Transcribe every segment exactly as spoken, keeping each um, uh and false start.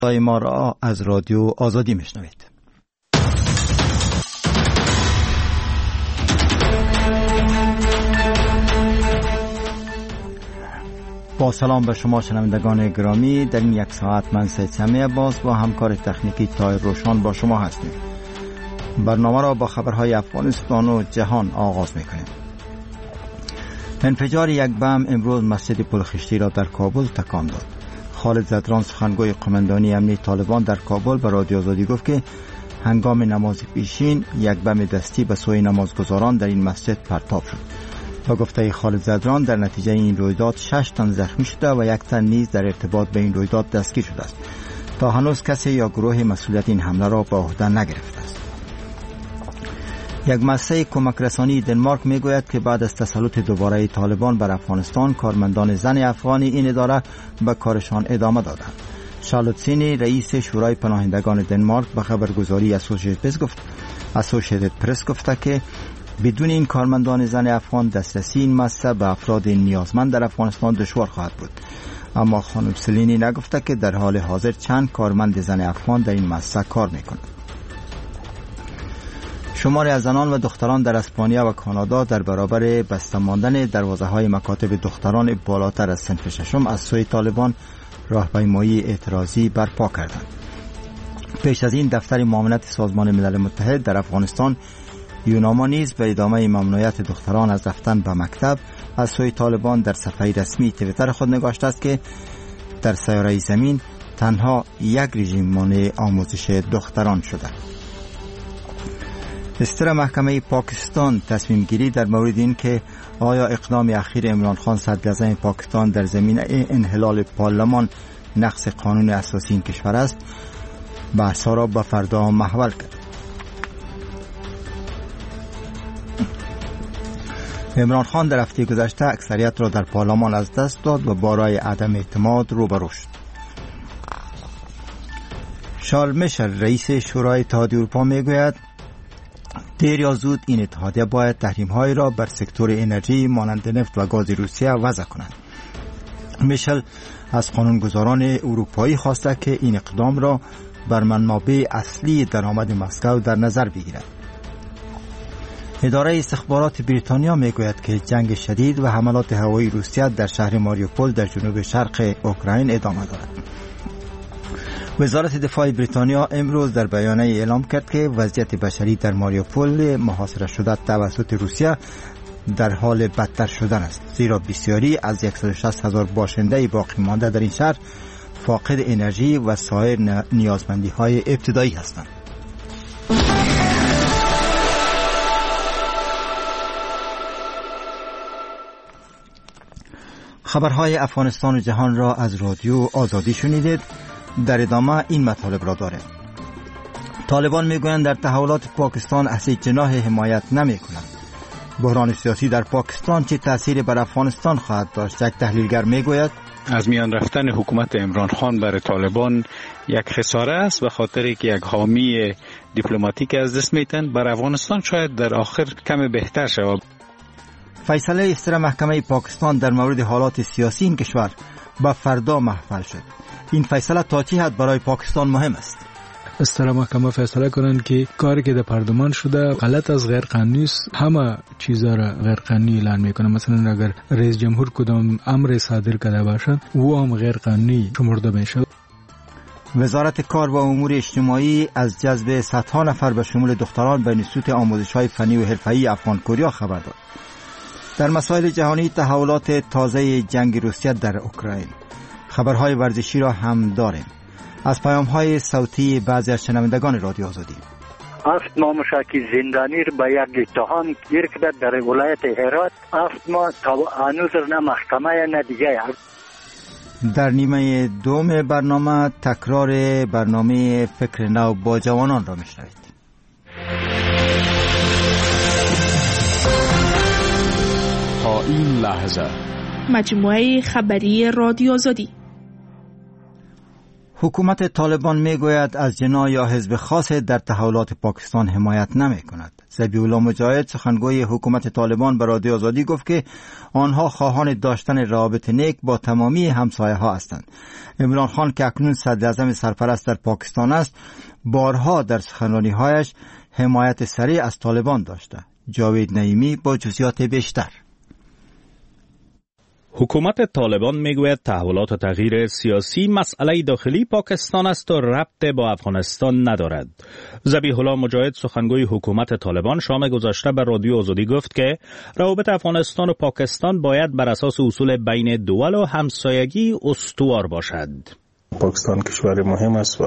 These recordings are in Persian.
ما را از رادیو آزادی میشنوید. با سلام به شما شنوندگان گرامی، در این یک ساعت من سید سمی عباس با همکار تکنیکی طاهر روشان با شما هستیم. برنامه را با خبرهای افغانستان و جهان آغاز میکنیم. انفجار یک بم امروز مسجد پلخشتی را در کابل تکان داد. خالد زدران سخنگوی قماندانی امنی طالبان در کابل به رادیو آزادی گفت که هنگام نماز پیشین یک بم دستی به سوی نمازگزاران در این مسجد پرتاب شد. با گفته خالد زدران در نتیجه این رویداد شش تن زخمی شده و یک تن نیز در ارتباط به این رویداد دستگیر شده است. تا هنوز کسی یا گروه مسئولیت این حمله را به عهده نگرفته است. یک مؤسسه کمک رسانی دنمارک میگوید که بعد از تسلط دوباره طالبان بر افغانستان، کارمندان زن افغانی این اداره به کارشان ادامه دادند. شارلوت سینی رئیس شورای پناهندگان دنمارک به خبرگزاری اسوسییتد گفت اسوسییتد پرس گفته که بدون این کارمندان زن افغان دسترسی این مؤسسه به افراد نیازمند در افغانستان دشوار خواهد بود. اما خانم سلینی نگفته که در حال حاضر چند کارمند زن افغان در این مؤسسه کار میکنند. شماری از زنان و دختران در اسپانیا و کانادا در برابر بسته ماندن دروازه‌های مکاتب دختران بالاتر از صنف ششم از سوی طالبان راهپیمایی اعتراضی برپا کردند. پیش از این دفتر معاونت سازمان ملل متحد در افغانستان یوناما نیز به ادامه ممنوعیت دختران از رفتن به مکتب از سوی طالبان در صفحه رسمی توییتر خود نگاشته است که در سیاره زمین تنها یک رژیم مانع آموزش دختران شده. استر محکمه پاکستان تصمیم گیری در مورد این که آیا اقدام اخیر عمران خان صدراعظم پاکستان در زمینه انحلال پارلمان نقض قانون اساسی این کشور است بحث‌ها را به فردا محول کرد. عمران خان در هفته گذشته اکثریت را در پارلمان از دست داد و با رأی عدم اعتماد روبرو شد. شارل میشل رئیس شورای اتحادیه اروپا میگوید دیر یا زود این اتحادیه باید تحریم‌های را بر سکتور انرژی مانند نفت و گاز روسیه وضع کنند. میشل از قانونگذاران اروپایی خواسته که این اقدام را بر منابع اصلی درآمد مسکو در نظر بگیرد. اداره استخبارات بریتانیا میگوید که جنگ شدید و حملات هوایی روسیه در شهر ماریوپول در جنوب شرق اوکراین ادامه دارد. وزارت دفاع بریتانیا امروز در بیانیه اعلام کرد که وضعیت بشری در ماریوپول محاصره شده توسط روسیه در حال بدتر شدن است، زیرا بسیاری از صد و شصت هزار باشنده باقی مانده در این شهر فاقد انرژی و سایر نیازمندی‌های ابتدایی هستند. خبرهای افغانستان و جهان را از رادیو آزادی شنیدید. در ادامه این مطالب را داریم. طالبان میگویند در تحولات پاکستان اصلی جناح حمایت نمی کنند. بحران سیاسی در پاکستان چه تأثیری بر افغانستان خواهد داشت؟ یک تحلیلگر میگوید از میان رفتن حکومت عمران خان برای طالبان یک خساره است، به خاطر که یک حامی دیپلماتیک از دست میتن. بر افغانستان شاید در آخر کم بهتر شود. فیصله استر محکمه پاکستان در مورد حالات سیاسی این کشور به فردا محول شد. این فیصله تا چه حد برای پاکستان مهم است؟ استر محکمه فیصله کنند که کاری که در پارلمان شده غلط از غیر قانونی است، همه چیزا را غیر قانونی اعلان میکنه. مثلا اگر رئیس جمهور کدام امر صادر کرده باشد او هم غیر قانونی شمرده میشه. وزارت کار و امور اجتماعی از جذب صدها نفر به شمول دختران به انستیتوت آموزش‌های فنی و حرفه‌ای افغان کوریا خبر داد. در مسائل جهانی تحولات تازه جنگ روسیه در اوکراین، خبرهای ورزشی را هم داریم. از پیام‌های صوتی بعضی از شنوندگان رادیو آزادی. هفت ماه مشکی زندانی را به یک اتهام گیر کرده در ولایت هرات. هفت ماه تا هنوز نه محکمه نه دیگه. در نیمه دوم برنامه تکرار برنامه فکر نو با جوانان را میشنوید. تا این لحظه مجموعه خبری رادیو آزادی. حکومت طالبان میگوید از جناح یا حزب خاص در تحولات پاکستان حمایت نمی کند. ذبیح الله مجاهد سخنگوی حکومت طالبان به رادیو آزادی گفت که آنها خواهان داشتن روابط نیک با تمامی همسایه ها هستند. عمران خان که اکنون صدر اعظم سرپرست در پاکستان است، بارها در سخنرانی هایش حمایت سریع از طالبان داشته. جاوید نعیمی با جزئیات بیشتر. حکومت طالبان میگوید تحولات و تغییر سیاسی مسئله داخلی پاکستان است و ربط با افغانستان ندارد. ذبیح الله مجاهد سخنگوی حکومت طالبان شام گذشته به رادیو آزادی گفت که روابط افغانستان و پاکستان باید بر اساس اصول بین دول و همسایگی استوار باشد. پاکستان کشور مهم است و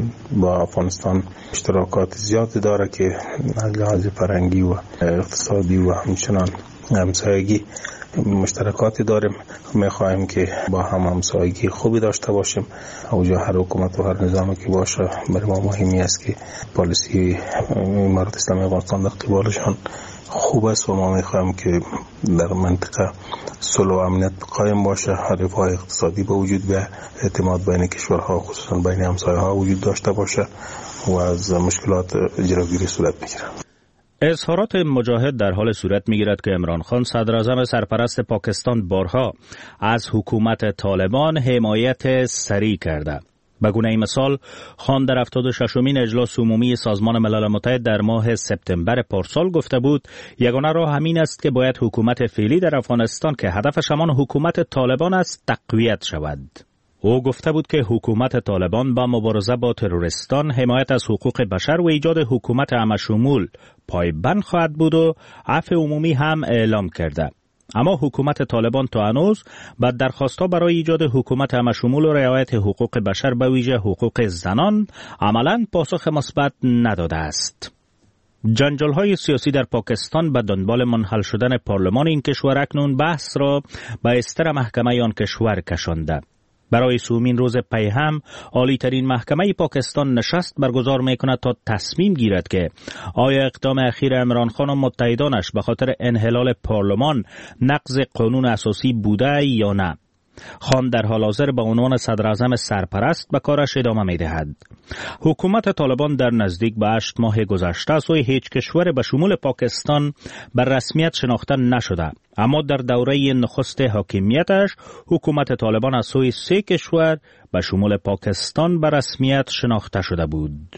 با افغانستان اشتراکات زیادی داره که از لحاظ فرهنگی و اقتصادی و همچنان همسایگی مشترکاتی داریم. میخواهیم که با هم همسایگی خوبی داشته باشیم. اوجا هر حکومت و هر نظامی که باشه برای ما مهمی است که پالیسی امارات اسلامی افغانستان در قبالشان خوب است و ما میخواهیم که در منطقه صلح و امنیت قایم باشه، حرفهای اقتصادی به وجود بیاید، اعتماد بین کشورها خصوصا بین همسایه‌ها وجود داشته باشه و از مشکلات جلوگیری صورت بگیره. اظهارات مجاهد در حال صورت می‌گیرد که عمران خان صدر اعظم سرپرست پاکستان بارها از حکومت طالبان حمایت سریع کرده. به گونه مثال، خان در هفتاد و ششمین اجلاس عمومی سازمان ملل متحد در ماه سپتامبر پارسال گفته بود یگانه راه همین است که باید حکومت فعلی در افغانستان که هدفش همان حکومت طالبان است تقویت شود. او گفته بود که حکومت طالبان با مبارزه با تروریستان، حمایت از حقوق بشر و ایجاد حکومت همشمول پایبند خواهد بود و عفو عمومی هم اعلام کرده. اما حکومت طالبان تا هنوز با درخواست‌ها برای ایجاد حکومت همشمول و رعایت حقوق بشر به ویژه حقوق زنان عملاً پاسخ مثبت نداده است. جنجال‌های سیاسی در پاکستان به دنبال منحل شدن پارلمان این کشور اکنون بحث را به استر محکمه آن کشور کشانده. برای سومین روز پی هم عالی ترین محکمه پاکستان نشست برگزار میکند تا تصمیم گیرد که آیا اقدام اخیر عمران خان و متحدانش به خاطر انحلال پارلمان نقض قانون اساسی بوده یا نه. خان در حال حاضر به عنوان صدر اعظم سرپرست به کارش ادامه می‌دهد. حکومت طالبان در نزدیک به هشت ماه گذشته از سوی هیچ کشور به شمول پاکستان به رسمیت شناخته نشده، اما در دوره نخست حاکمیتش حکومت طالبان از سوی سه کشور به شمول پاکستان به رسمیت شناخته شده بود.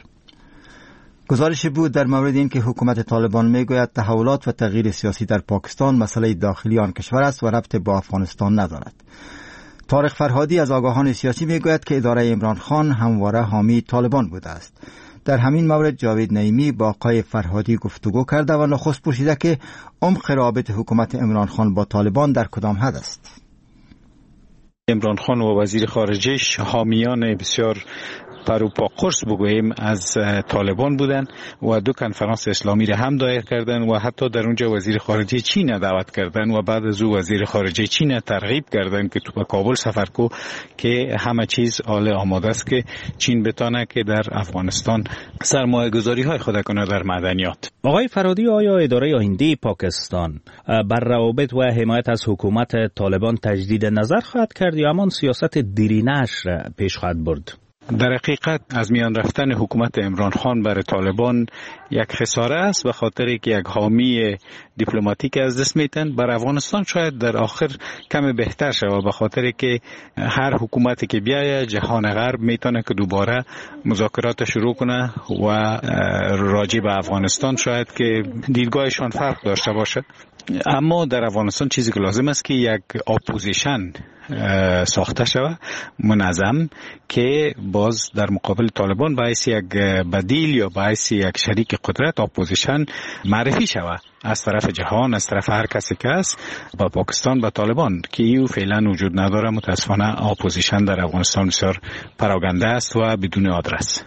گزارشی بود در مورد این که حکومت طالبان میگوید تحولات و تغییر سیاسی در پاکستان مسئله داخلی آن کشور است و ربط با افغانستان ندارد. طارق فرهادی از آگاهان سیاسی میگوید که اداره عمران خان همواره حامی طالبان بوده است. در همین مورد جاوید نعیمی با آقای فرهادی گفتگو کرده و نخست پرسیده که عمق رابطه حکومت عمران خان با طالبان در کدام حد است. عمران خان و وزیر خارجه‌اش حامیان بسیار پروپا قرص بگوییم از طالبان بودن و دو کنفرانس اسلامی را هم دایر کردن و حتی در اونجا وزیر خارجه چین دعوت کردن و بعد از او وزیر خارجه چین ترغیب کردن که تو کابل سفر کو که همه چیز آل آماده است که چین بتانه که در افغانستان سرمایه گذاری های خود کنه در معدنیات. آقای فرهادی، آیا اداره آینده پاکستان بر روابط و حمایت از حکومت طالبان تجدید نظر خواهد کرد یا همان سیاست دیرینه‌اش را پیش خواهد برد؟ در حقیقت از میان رفتن حکومت عمران خان بر طالبان یک خساره است به خاطر که یک حامی دیپلماتیک از دست میتن. بر افغانستان شاید در آخر کم بهتر شود به خاطر که هر حکومتی که بیاید جهان غرب میتونه که دوباره مذاکرات شروع کنه و راجع به افغانستان شاید که دیدگاهشان فرق داشته باشه. اما در افغانستان چیزی که لازم است که یک اپوزیشن ساخته شود منظم که باز در مقابل طالبان باعث یک بدیل یا باعث یک شریک قدرت اپوزیشن معرفی شود از طرف جهان، از طرف هر کسی که است با پاکستان با طالبان که ایو فعلا وجود نداره. متاسفانه اپوزیشن در افغانستان بسیار پراگنده است و بدون آدرس.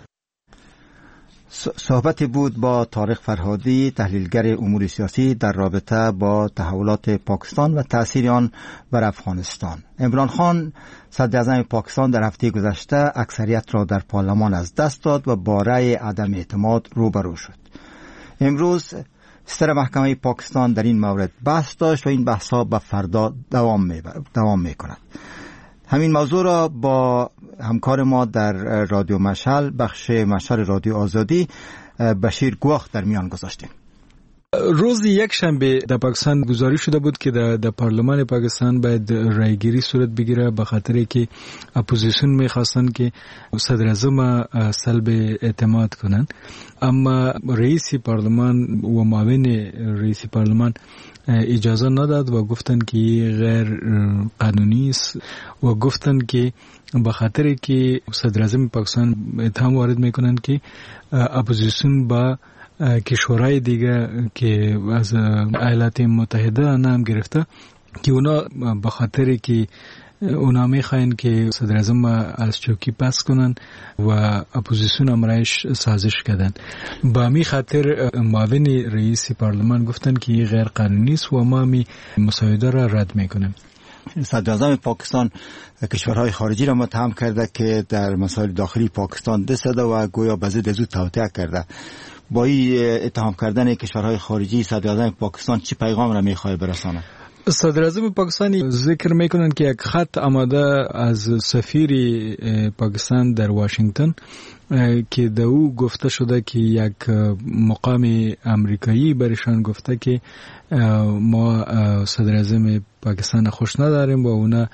صحبت بود با طارق فرهادی، تحلیلگر امور سیاسی در رابطه با تحولات پاکستان و تأثیر آن بر افغانستان. عمران خان صدر اعظم پاکستان در هفته گذشته اکثریت را در پارلمان از دست داد و با رأی عدم اعتماد روبرو شد. امروز ستر محکمه پاکستان در این مورد بحث داشت و این بحث‌ها به فردا دوام می دوام می‌کند. همین موضوع را با همکار ما در رادیو مشعل، بخش مشعل رادیو آزادی، بشیر گواخ در میان گذاشتیم. روز یک شنبه در پاکستان گزارش شده بود که در, در پارلمان پاکستان باید رایگیری صورت بگیره، به خاطر که اپوزیسیون میخواستن که صدر اعظم سلب اعتماد کنن، اما رئیس پارلمان و معاون رئیس پارلمان اجازه نداد و گفتن که غیر قانونی است و گفتن که به خاطر که صدر اعظم پاکستان اتهام وارد میکنن که اپوزیسیون با کشورهای دیگه که از ایالات متحده نام گرفته که اونا به خاطر که اونا میخواین که صدر اعظم از چوکی پس کنن و اپوزیسیون امرایش سازش کردن. با می خاطر معاون رئیس پارلمان گفتن که غیر قانونی است و ما می مساعده را رد میکنیم. صدر اعظم پاکستان کشورهای خارجی را متهم کرده که در مسائل داخلی پاکستان دست داده و گویا به ضد او توطئه کرده. با این اتهام کردن کشورهای خارجی صدر اعظم پاکستان چه پیغام را میخواد برسانه؟ صدر اعظم پاکستانی ذکر میکنن که یک خط آماده از سفیر پاکستان در واشنگتن که در او گفته شده که یک مقام امریکایی برشان گفته که ما صدر اعظم پاکستان خوش نداریم و اونا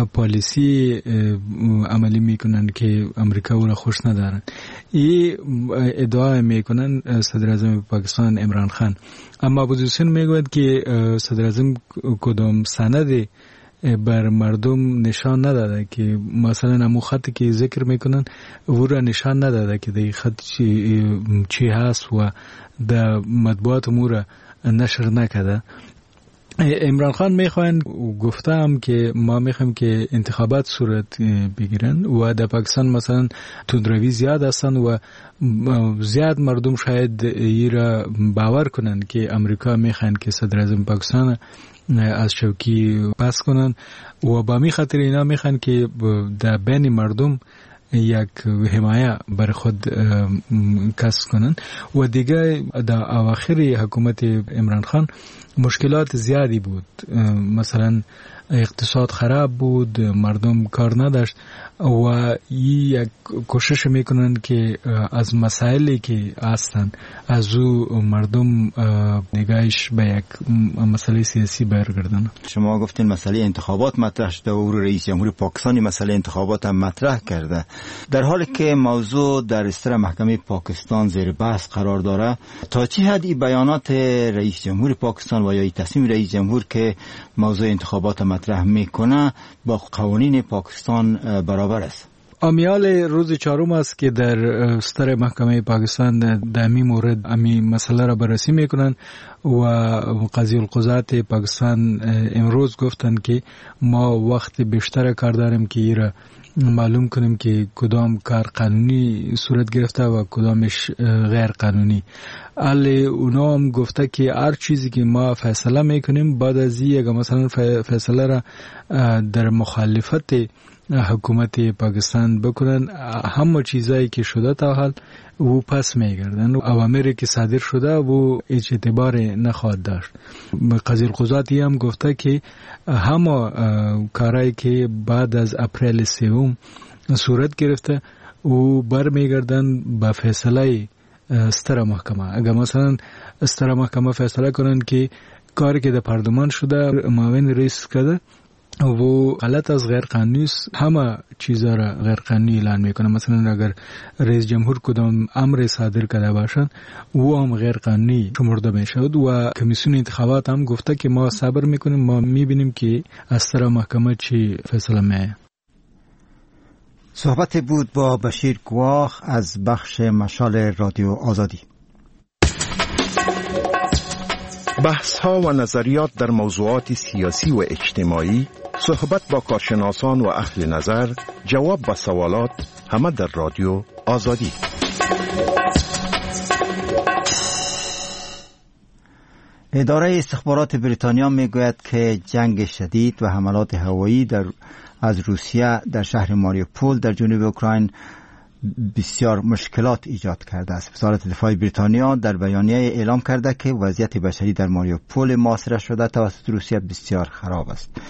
پالیسی عملی میکنن که امریکا او را خوش ندارن. این ادعا میکنن صدر اعظم پاکستان عمران خان، اما اپوزیسیون میگوید که صدر اعظم کدام سند بر مردم نشان نداده که مثلا امو خطی که ذکر میکنن او را نشان نداده که در خط چی, چی هست و در مطبوعات امو را نشر نکده. عمران خان میخواین گفتم که ما میخوایم که انتخابات صورت بگیرن و در پاکستان مثلا تندروی زیاد هستن و زیاد مردم شاید ای را باور کنن که امریکا میخواین که صدر اعظم پاکستان از چوکی پس کنن و با می خاطر اینا میخوان که در بین مردم یک حمایه بر خود کسب کنن و دیگه در اواخر حکومت عمران خان مشکلات زیادی بود، مثلا اقتصاد خراب بود، مردم کار نداشت و یک کوشش میکنن که از مسائلی که هستن از او مردم نگاهش به یک مسئله سیاسی برگردن. شما گفتین مسئله انتخابات مطرح شده و رئیس جمهور پاکستانی مسئله انتخابات هم مطرح کرده، در حالی که موضوع در استر محکمه پاکستان زیر بحث قرار داره. تا چه حد این بیانات رئیس جمهور پاکستان و یا این تصمیم رئیس جمهور که موضوع انتخابات مطرح میکنه با قوانین پاکستان برابر است؟ امیال روز چهارم است که در ستر محکمه پاکستان در امی مورد امی مسئله را بررسی میکنن و قاضی القضات پاکستان امروز گفتن که ما وقت بیشتر کار داریم که این را معلوم کنیم که کدام کار قانونی صورت گرفته و کدامش غیر قانونی. علی اونا هم گفته که هر چیزی که ما فیصله میکنیم بعد از این اگر مثلا فیصله را در مخالفت حکومت پاکستان بکنن، همه چیزایی که شده تا حال و پس میگردن، اوامری که صادر شده و هیچ اعتبار نخواهد داشت. قاضی القضاتی هم گفته که همه کارهایی که بعد از اپریل سوم صورت گرفته و برمیگردن به فیصله ستر محکمه. اگر مثلا ستر محکمه فیصله کنن که کاری که در پارلمان شده معاون رئیس کرده و غلط از غیر قانونی است، همه چیزا را غیر قانونی اعلان میکنه. مثلا اگر رئیس جمهور کدام امر صادر کرده باشد او هم غیر قانونی شمرده میشود و کمیسیون انتخابات هم گفته که ما صبر میکنیم، ما میبینیم که از طرف محکمه چی فیصله میه. صحبت بود با بشیر گواخ از بخش مشعل رادیو آزادی. بحث ها و نظریات در موضوعات سیاسی و اجتماعی، صحبت با کارشناسان و اهل نظر، جواب به سوالات، همه در رادیو آزادی. اداره استخبارات بریتانیا میگوید که جنگ شدید و حملات هوایی در از روسیه در شهر ماریوپول در جنوب اوکراین بسیار مشکلات ایجاد کرده است. وزارت دفاع بریتانیا در بیانیه اعلام کرده که وضعیت بشری در ماریوپول محاصره شده توسط روسیه بسیار خراب است.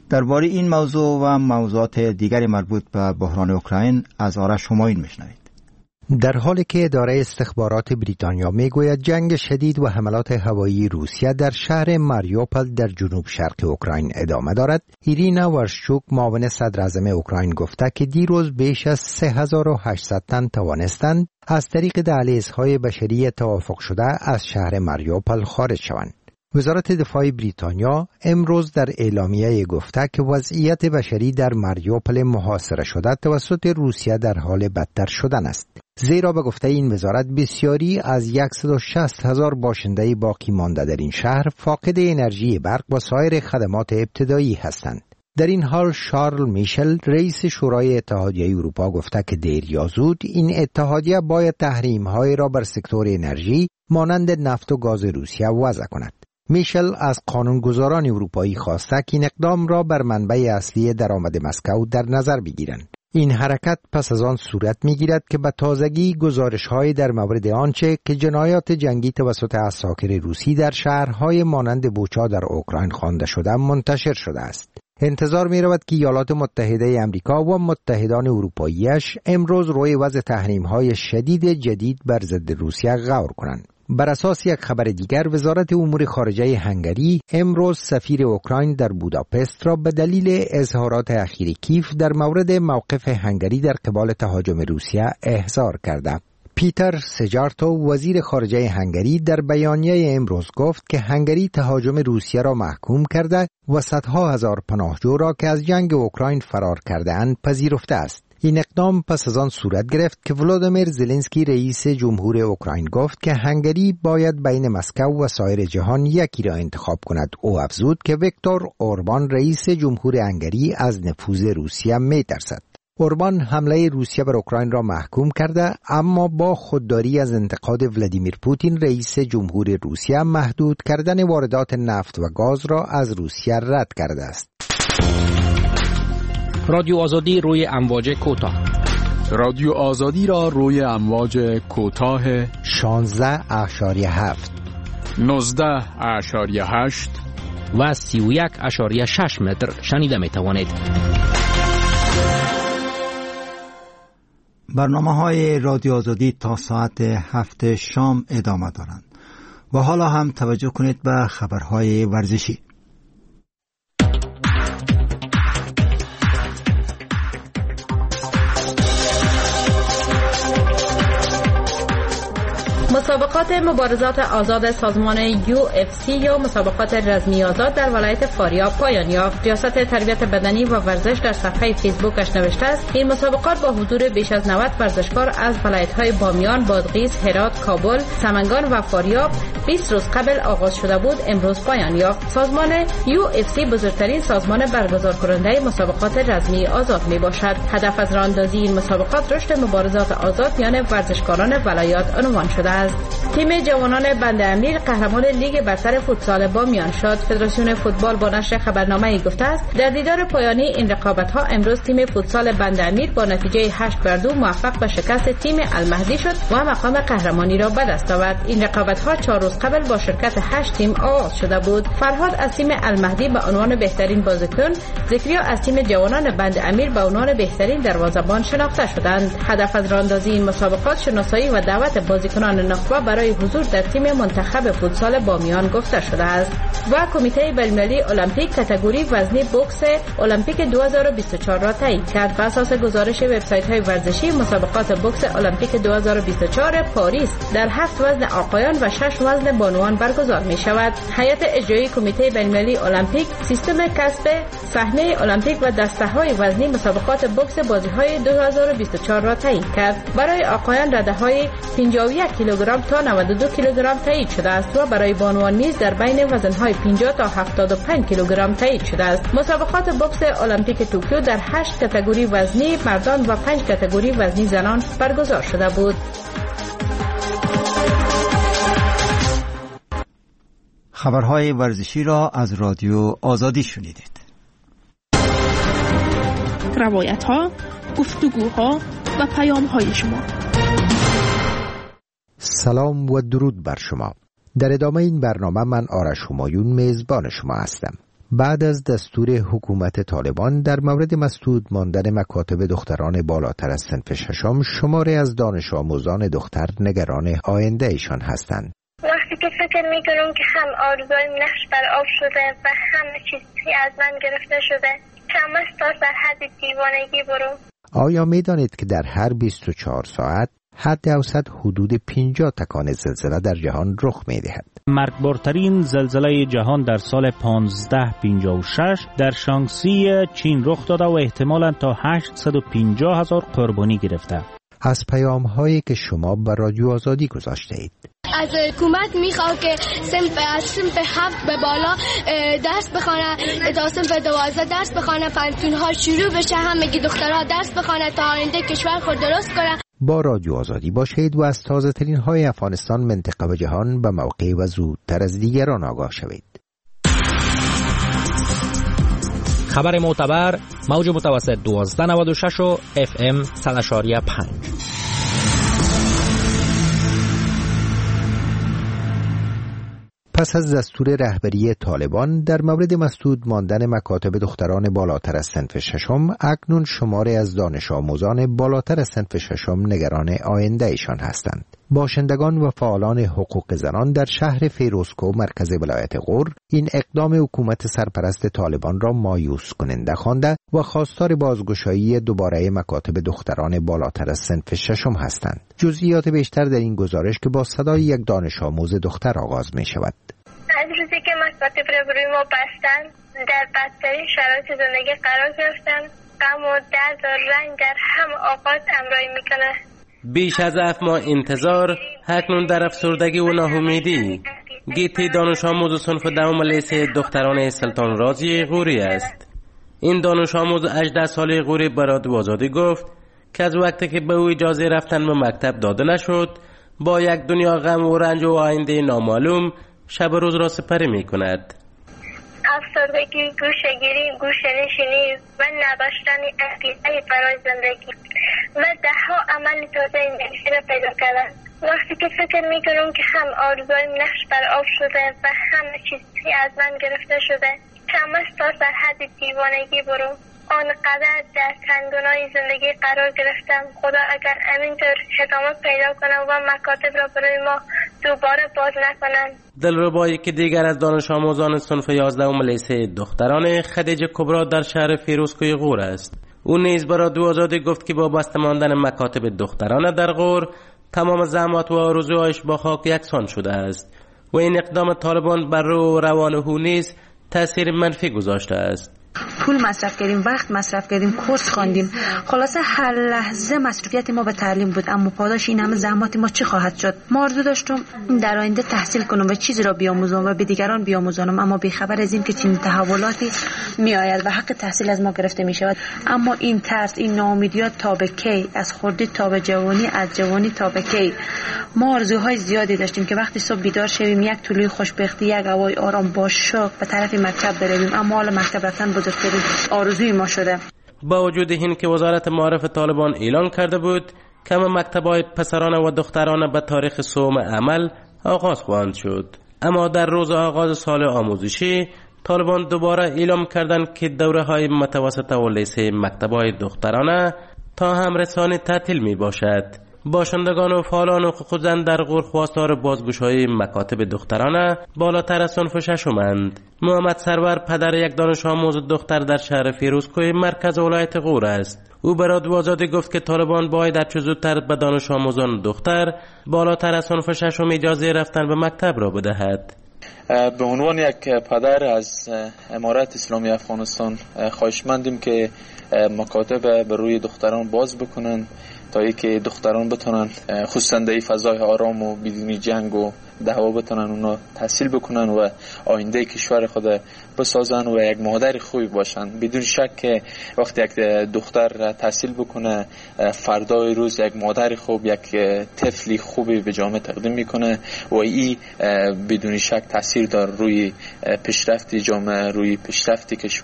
درباره این موضوع و موضوعات دیگری مربوط به بحران اوکراین از آرش همایون میشنوید. در حالی که اداره استخبارات بریتانیا میگوید جنگ شدید و حملات هوایی روسیه در شهر ماریوپل در جنوب شرق اوکراین ادامه دارد، ایرینا ورشچوک معاون صدر اعظم اوکراین گفته که دیروز بیش از سه هزار و هشتصد تن توانستند از طریق دهلیزهای بشری توافق شده از شهر ماریوپل خارج شوند. وزارت دفاع بریتانیا امروز در اعلامیه گفته که وضعیت بشری در ماریوپل محاصره شده توسط روسیه در حال بدتر شدن است. زیرا به گفته این وزارت بسیاری از صد و شصت هزار باشنده باقی مانده در این شهر فاقد انرژی برق و سایر خدمات ابتدایی هستند. در این حال شارل میشل رئیس شورای اتحادیه اروپا گفته که دیر یا زود این اتحادیه باید تحریم‌های را بر سکتور انرژی مانند نفت و گاز روسیه وضع کند. میشل از قانونگذاران اروپایی خواسته که این اقدام را بر منبع اصلی درآمد مسکو در نظر بگیرند. این حرکت پس از آن صورت می‌گیرد که به تازگی گزارش‌های در مورد آنچه که جنایات جنگی توسط عساکر روسی در شهرهای مانند بوچا در اوکراین خوانده شده منتشر شده است. انتظار می‌رود که ایالات متحده آمریکا و متحدان اروپایی‌اش امروز روی وضع تحریم‌های شدید جدید بر ضد روسیه غور کنند. بر اساس یک خبر دیگر، وزارت امور خارجه هنگری امروز سفیر اوکراین در بوداپست را به دلیل اظهارات اخیر کیف در مورد موقف هنگری در قبال تهاجم روسیه احضار کرده. پیتر سجارتو وزیر خارجه هنگری در بیانیه امروز گفت که هنگری تهاجم روسیه را محکوم کرده و صدها هزار پناهجو را که از جنگ اوکراین فرار کرده اند پذیرفته است. این اقدام پس از آن صورت گرفت که ولادیمیر زلنسکی رئیس جمهور اوکراین گفت که هنگری باید بین مسکو و سایر جهان یکی را انتخاب کند. او افزود که ویکتور اوربان رئیس جمهور هنگری از نفوذ روسیه می‌ترسد. اوربان حمله روسیه بر اوکراین را محکوم کرده، اما با خودداری از انتقاد ولادیمیر پوتین رئیس جمهور روسیه محدود کردن واردات نفت و گاز را از روسیه رد کرده است. رادیو آزادی روی امواج کوتاه. رادیو آزادی را روی امواج کوتاه شانزده اشاریه هفت، نوزده اشاریه هشت و سی و یک اشاریه شش متر شنیده می توانید. برنامه های رادیو آزادی تا ساعت هفت شام ادامه دارند و حالا هم توجه کنید به خبرهای ورزشی. مسابقات مبارزات آزاد سازمان یو اف سی یا مسابقات رزمی آزاد در ولایت فاریاب پایان یافت. ریاست تربیت بدنی و ورزش در صفحه فیسبوکش نوشته است این مسابقات با حضور بیش از نود ورزشکار از ولایت‌های بامیان، بادغیس، هرات، کابل، سمنگان و فاریاب بیست روز قبل آغاز شده بود امروز پایان یافت. سازمان یو اف سی بزرگترین سازمان برگزار کننده مسابقات رزمی آزاد می باشد. هدف از راه‌اندازی این مسابقات رشد مبارزات آزاد میان ورزشکاران ولایات عنوان شده است. تیم جوانان بند امیر قهرمان لیگ برتر فوتسال بامیان شد. فدراسیون فوتبال با نشر خبرنامه‌ای گفته است در دیدار پایانی این رقابت‌ها امروز تیم فوتسال بند امیر با نتیجه هشت بر دو موفق به شکست تیم المهدی شد و مقام قهرمانی را به دست آورد. این رقابت‌ها چهار روز قبل با شرکت هشت تیم آغاز شده بود. فرهاد از تیم المهدی به عنوان بهترین بازیکن، ذکریا از تیم جوانان بند امیر به عنوان بهترین دروازه‌بان شناخته شدند. هدف از راه‌اندازی این مسابقات شناسایی و دعوت بازیکنان نخبه برای حضور در تیم منتخب فوتسال بامیان گفته شده است. و کمیته بین‌المللی المپیک کاتگوری وزنی بوکس المپیک دو هزار و بیست و چهار را تایید کرد. بر اساس گزارش وبسایت‌های ورزشی مسابقات بوکس المپیک دو هزار و بیست و چهار پاریس در هفت وزن آقایان و شش وزن بانوان برگزار می شود. هیئت اجرایی کمیته بین‌المللی المپیک سیستم کسب صحنه المپیک و دسته‌های وزنی مسابقات بوکس بازی‌های دو هزار و بیست و چهار را تایید کرد. برای آقایان رده‌های پنجاه و یک کیلوگرم تا نود و دو کیلوگرم تایید شده است و برای بانوان نیز در بین وزن‌های پنجاه تا هفتاد و پنج کیلوگرم تایید شده است. مسابقات بوکس المپیک توکیو در هشت کاتگوری وزنی مردان و پنج کاتگوری وزنی زنان برگزار شده بود. خبرهای ورزشی را از رادیو آزادی شنیدید. روایت‌ها، گفتگوها و پیام‌های شما. سلام و درود بر شما. در ادامه این برنامه من آرش همایون میزبان شما هستم. بعد از دستور حکومت طالبان در مورد مسدود ماندن مکاتب دختران بالاتر از صنف ششم، شماری از دانش آموزان دختر نگران آینده ایشان هستند. وقتی که فکر میکنم که هم آرزویم نقش بر آب شده و همه چیزی از من گرفته شده، کم است تا در حد دیوانگی برم. آیا میدانید که در هر بیست و چهار ساعت حد اوسط حدود پنجاه تکان زلزله در جهان رخ می‌دهد؟ مرگبارترین زلزله جهان در سال پانزده پنجاه و شش در شانگسی چین رخ داده و احتمالاً تا هشتصد و پنجاه هزار قربانی گرفته. از پیام‌هایی که شما بر رادیو آزادی گذاشته اید. از حکومت میخواد که صنف از صنف هفت به بالا درس بخونه تا صنف دوازده درس بخونه، فنتون‌ها شروع بشه، همگی دخترها درس بخونه تا آینده کشور خود درست کنه. با رادیو آزادی باشید و از تازه ترین های افغانستان، منطقه و جهان به موقع و زودتر از دیگران آگاه شوید. خبر معتبر، موج متوسط دوازده نود و شش و اف ام صد و پنج. پس از دستور رهبری طالبان در مورد مسدود ماندن مکاتب دختران بالاتر از صنف ششم، اکنون شماری از دانش آموزان بالاتر از صنف ششم نگران آینده ایشان هستند. باشندگان و فعالان حقوق زنان در شهر فیروزکوه مرکز ولایت غور این اقدام حکومت سرپرست طالبان را مایوس کننده خوانده و خواستار بازگشایی دوباره مکاتب دختران بالاتر از صنف ششم هستند. جزئیات بیشتر در این گزارش که با صدای یک دانش آموز دختر آغاز می شود. از روزی که مکاتب را بروی ما بستن، در بدترین شرایط زندگی قرار گرفتم. غم و درد و رنج در هم آغاز همراهی میکنه. بیش از هفت ماه انتظار، اکنون در افسردگی و ناامیدی. گیتی دانش آموز صنف دوم لیسه دختران سلطان رازی غوری است. این دانش آموز هجده ساله غوری به رادیو آزادی گفت که از وقتی که به او اجازه رفتن به مکتب داده نشد، با یک دنیا غم و رنج و آینده نامعلوم شب و روز را سپری می کند. افسردگی، گوشه‌گیری، گوشه‌نشینی و نداشتن عقیده برای زندگی و ده‌ها عمل تازه زندگی را پیدا کردن. وقتی که فکر میکنم که هم آرزویم نقش بر آب شده و همه چیزی از من گرفته شده، کم است تا در حد دیوانگی برم. آنقدر در تنگنای زندگی قرار گرفتم. خدا اگر همینطور ادامه پیدا کنم و مکاتب را برای ما دوباره باز نکنن. دلربایی که دیگر از دانش آموزان صنف یازدهم لیسه دختران خدیجه کبرا در شهر فیروزکوه غور است. او نیز برای رادیو آزادی گفت که با بسته ماندن مکاتب دختران در غور، تمام زحمات و آرزوهایش با خاک یکسان شده است و این اقدام طالبان بر روح و روان او نیز تأثیر منفی گذاشته است. پول مصرف کردیم، وقت مصرف کردیم، کورس خواندیم، خلاصه هر لحظه مصروفیت ما به تعلیم بود، اما پاداش این همه زحمات ما چی خواهد شد؟ ما آرزو داشتم در آینده تحصیل کنم و چیزی را بیاموزم و به دیگران بیاموزانم، اما بیخبر از این که چنین تحولاتی می آید و حق تحصیل از ما گرفته می شود. اما این ترس، این ناامیدیات تا به کی؟ از خردی تا به جوانی، از جوانی تا به کی؟ ما آرزوهای زیادی داشتیم که وقتی صبح بیدار شویم، یک طلوع خوشبختی، یک هوای آرام با شوق به طرف مکتب برویم، اما حالا مکتب رفتن بزرگترین آرزوی ما شده. با وجود این که وزارت معارف طالبان اعلان کرده بود که مکتب‌های پسرانه و دخترانه به تاریخ سوم عمل آغاز خواهند شد، اما در روز آغاز سال آموزشی طالبان دوباره اعلام کردند که دوره‌های متوسطه و لیسه مکتب‌های دخترانه تا هم رسانی تعطیل می باشد. باشندگان و فعالان حقوق زن در غور خواستار بازگشایی مکاتب دخترانه بالاتر از صنف ششمند. محمد سرور پدر یک دانش آموز دختر در شهر فیروزکوه مرکز ولایت غور است. او به رادیو آزادی گفت که طالبان باید هرچه زودتر به دانش آموزان دختر بالاتر از صنف ششم اجازه رفتن به مکتب را بدهد. به عنوان یک پدر از امارت اسلامی افغانستان خواهشمندیم که مکاتب به روی دختران باز بکنن تا ای که دختران بتونن خصوصا در فضای آرام و بدون جنگ و دعوا بتونن اونا تحصیل بکنن و آینده کشور خود بسازن و یک مادر خوبی باشن. بدون شک که وقتی یک دختر تحصیل بکنه، فردای روز یک مادر خوب، یک طفلی خوبی به جامعه تقدیم میکنه و این بدون شک تاثیر داره روی پیشرفت جامعه، روی پیشرفت کشور.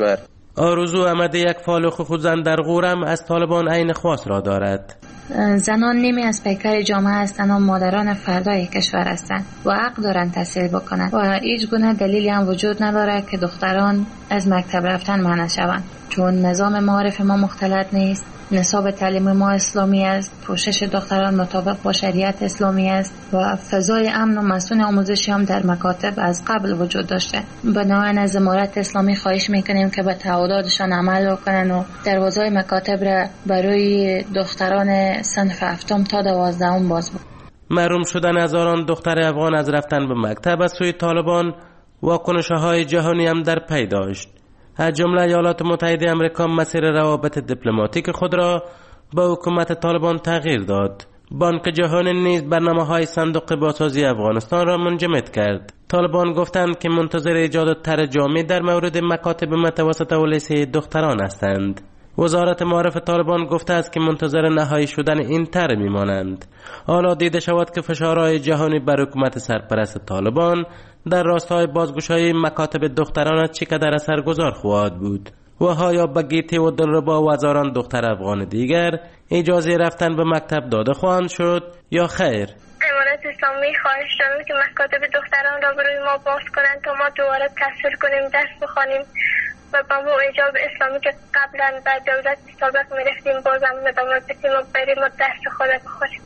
آرزو احمد یک فالخ خودزن در غورم از طالبان عین خواست را دارد. زنان نیمی از پیکر جامعه هستند و مادران فردای کشور هستند و حق دارند تحصیل بکنند و هیچ گونه دلیلی هم وجود ندارد که دختران از مکتب رفتن منع شوند، چون نظام معارف ما مختلط نیست، نصاب تعلیم ما اسلامی است، پوشش دختران مطابق با شریعت اسلامی است و فضای امن و مسئول آموزشی هم در مکاتب از قبل وجود داشته. بنابراین از امارت اسلامی خواهش میکنیم که به تعهداتشان عمل بکنن و دروازهای مکاتب را برای دختران صنف هفتم تا دوازدهم باز بکنن. محروم شدن هزاران دختر افغان از رفتن به مکتب از سوی طالبان واکنش‌های جهانی هم در پی داشت. از جمله ایالات متحده آمریکا مسیر روابط دیپلماتیک خود را با حکومت طالبان تغییر داد. بانک جهانی نیز برنامه‌های صندوق بازسازی افغانستان را منجمد کرد. طالبان گفتند که منتظر ایجاد طرح جامع در مورد مکاتب متوسطه و لیسه دختران هستند. وزارت معارف طالبان گفته است که منتظر نهایی شدن این طرح میمانند. حالا دیده شود که فشارهای جهانی بر حکومت سرپرست طالبان در راستای بازگشایی مکاتب دختران چقدر اثرگذار خواهد بود و آیا به گیتی و دلربا و هزاران دختر افغان دیگر اجازه رفتن به مکتب داده خواهند شد یا خیر؟ امارت اسلامی خواهش دارم که مکاتب دختران را برای ما باز کنند تا ما دوباره تحصیل کنیم، درس بخوانیم و با ما حجاب اسلامی که قبلا در دولت سابق میرفتیم بازم ادامه بدیم و بریم و درس خود بخوریم.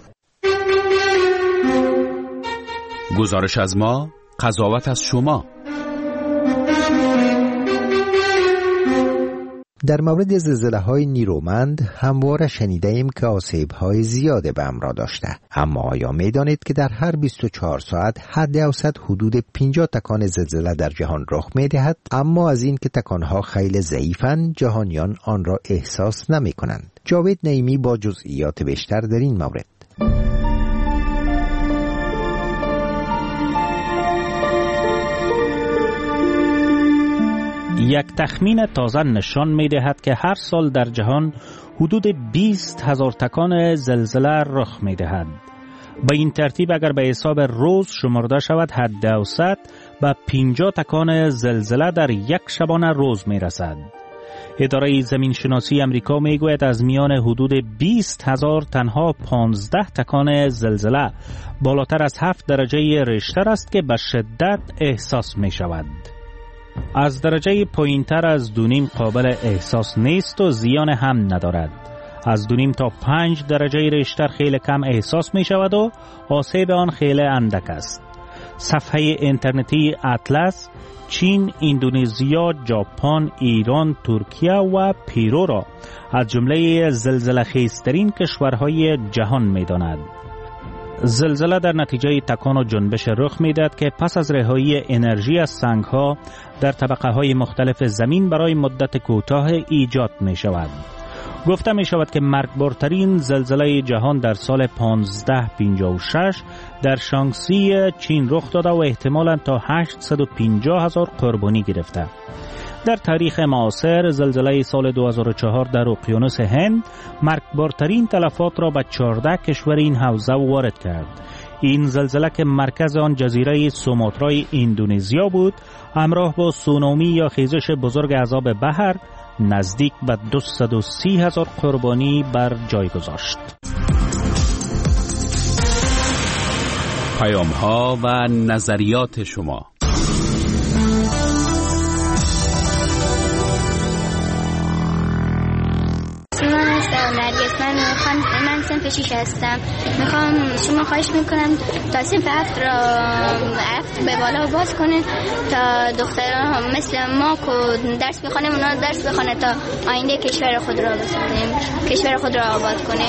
گزارش از ما، قضاوت از شما. در مورد زلزله‌های نیرومند همواره شنیده ایم که آسیب‌های زیاده به امر داشته، اما آیا می‌دانید که در هر بیست و چهار ساعت حد اوسط حدود پنجاه تکان زلزله در جهان رخ می‌دهد، اما از این که تکان‌ها خیلی ضعیفند جهانیان آن را احساس نمی‌کنند. جاوید نعیمی با جزئیات بیشتر در این مورد. یک تخمین تازه نشان می دهد که هر سال در جهان حدود بیست هزار تکان زلزله رخ می دهد. به این ترتیب اگر به حساب روز شمرده شود حد اوسط به پنجاه تکان زلزله در یک شبانه روز می رسد. اداره زمین شناسی امریکا می گوید از میان حدود بیست هزار تنها پانزده تکان زلزله بالاتر از هفت درجه ریشتر است که به شدت احساس می شود. از درجه پایینتر از دونیم قابل احساس نیست و زیان هم ندارد. از دونیم تا پنج درجه ریشتر خیلی کم احساس می شود و آسیب آن خیلی اندک است. صفحه اینترنتی اطلس چین، اندونزیا، ژاپن، ایران، ترکیه و پیرو را از جمله زلزله خیزترین کشورهای جهان می داند. زلزله در نتیجه تکان و جنبش رخ می‌دهد که پس از رهایی انرژی از سنگ‌ها در طبقه‌های مختلف زمین برای مدت کوتاه ایجاد می‌شود. گفته می‌شود که مرگبارترین زلزله جهان در سال پانزده پنجاه و شش در شانگسی چین رخ داده و احتمالاً تا هشتصد و پنجاه هزار قربانی گرفته. در تاریخ معاصر زلزله سال دو هزار و چهار در اقیانوس هند مرگبارترین تلفات را به چهارده کشور این حوزه وارد کرد. این زلزله که مرکز آن جزیره سوماترای اندونزیا بود، همراه با سونامی یا خیزش بزرگ عذاب بحر نزدیک به دویست و سی هزار قربانی بر جای گذاشت. پیام ها و نظریات شما. من میخوام من صنف شیش هستم. میخوام شما خواهش میکنم تا صنف هفت را هفت به بالا باز کنه تا دختران هم مثل ما که درس بخونیم اونا درس بخونه تا آینده کشور خود را بسازیم، کشور خود را آباد کنیم.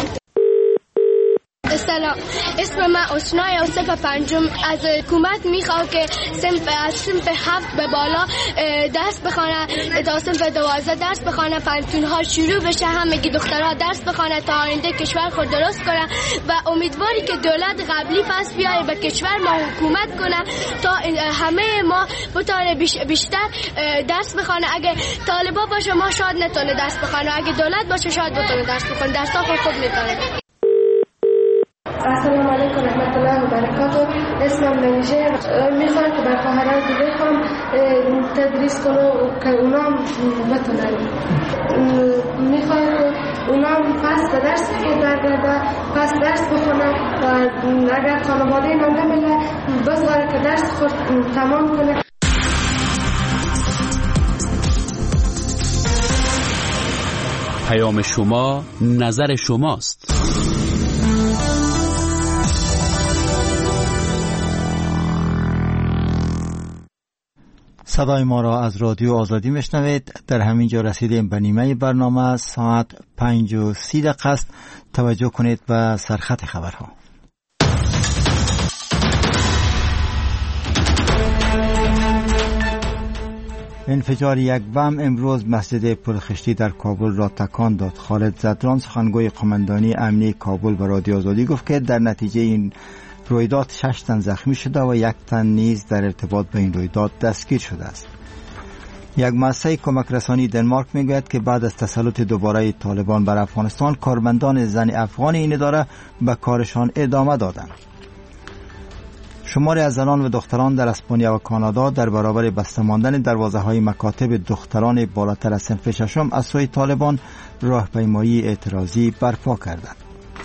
سلام، اسم من آشنای و صنف پنجم. از حکومت میخوام که صنف از صنف هفت به بالا درس بخونه تا صنف دوازده درس بخونه، پنتونها شروع بشه، همگی دخترها درس بخونه تا آینده کشور خود درست کنه و امیدواری که دولت قبلی پس بیاره به کشور ما حکومت کنه تا همه ما بتونه بیشتر درس بخونه. اگه طالبا باشه ما شاید نتونه درس بخونه، اگه دولت باشه شاید بتونه درس بخونه، درس ها خود خود میکنه. السلام علیکم رحمت الله و برکات اسمم نمیشه. میخوام که بر خواهرای دیگه هم تدریس کنم که اونا بتونن. میخوام که اونا پس به درس خود برگرده، پس درس بخونن و اگر خانواده اینا نمیله بذاره که درس خود تمام کنه. پیام شما، نظر شماست. صدای ما را از رادیو آزادی میشنوید. در همین جا رسیدیم به نیمه برنامه. ساعت پنج و سی دقیقه است. توجه کنید به سرخط خبرها. انفجار یک بم امروز مسجد پلخشتی در کابل را تکان داد. خالد زدران سخنگوی قماندانی امنیه کابل به رادیو آزادی گفت که در نتیجه این رویداد شش تن زخمی شده و یک تن نیز در ارتباط با این رویداد دستگیر شده است. یک مؤسسه کمک رسانی دنمارک میگوید که بعد از تسلط دوباره طالبان بر افغانستان، کارمندان زن افغان این اداره به کارشان ادامه دادند. شماری از زنان و دختران در اسپانیا و کانادا در برابر بسته ماندن دروازه‌های مکاتب دختران بالاتر از صنف ششم از سوی طالبان راهپیمایی اعتراضی برپا کردند.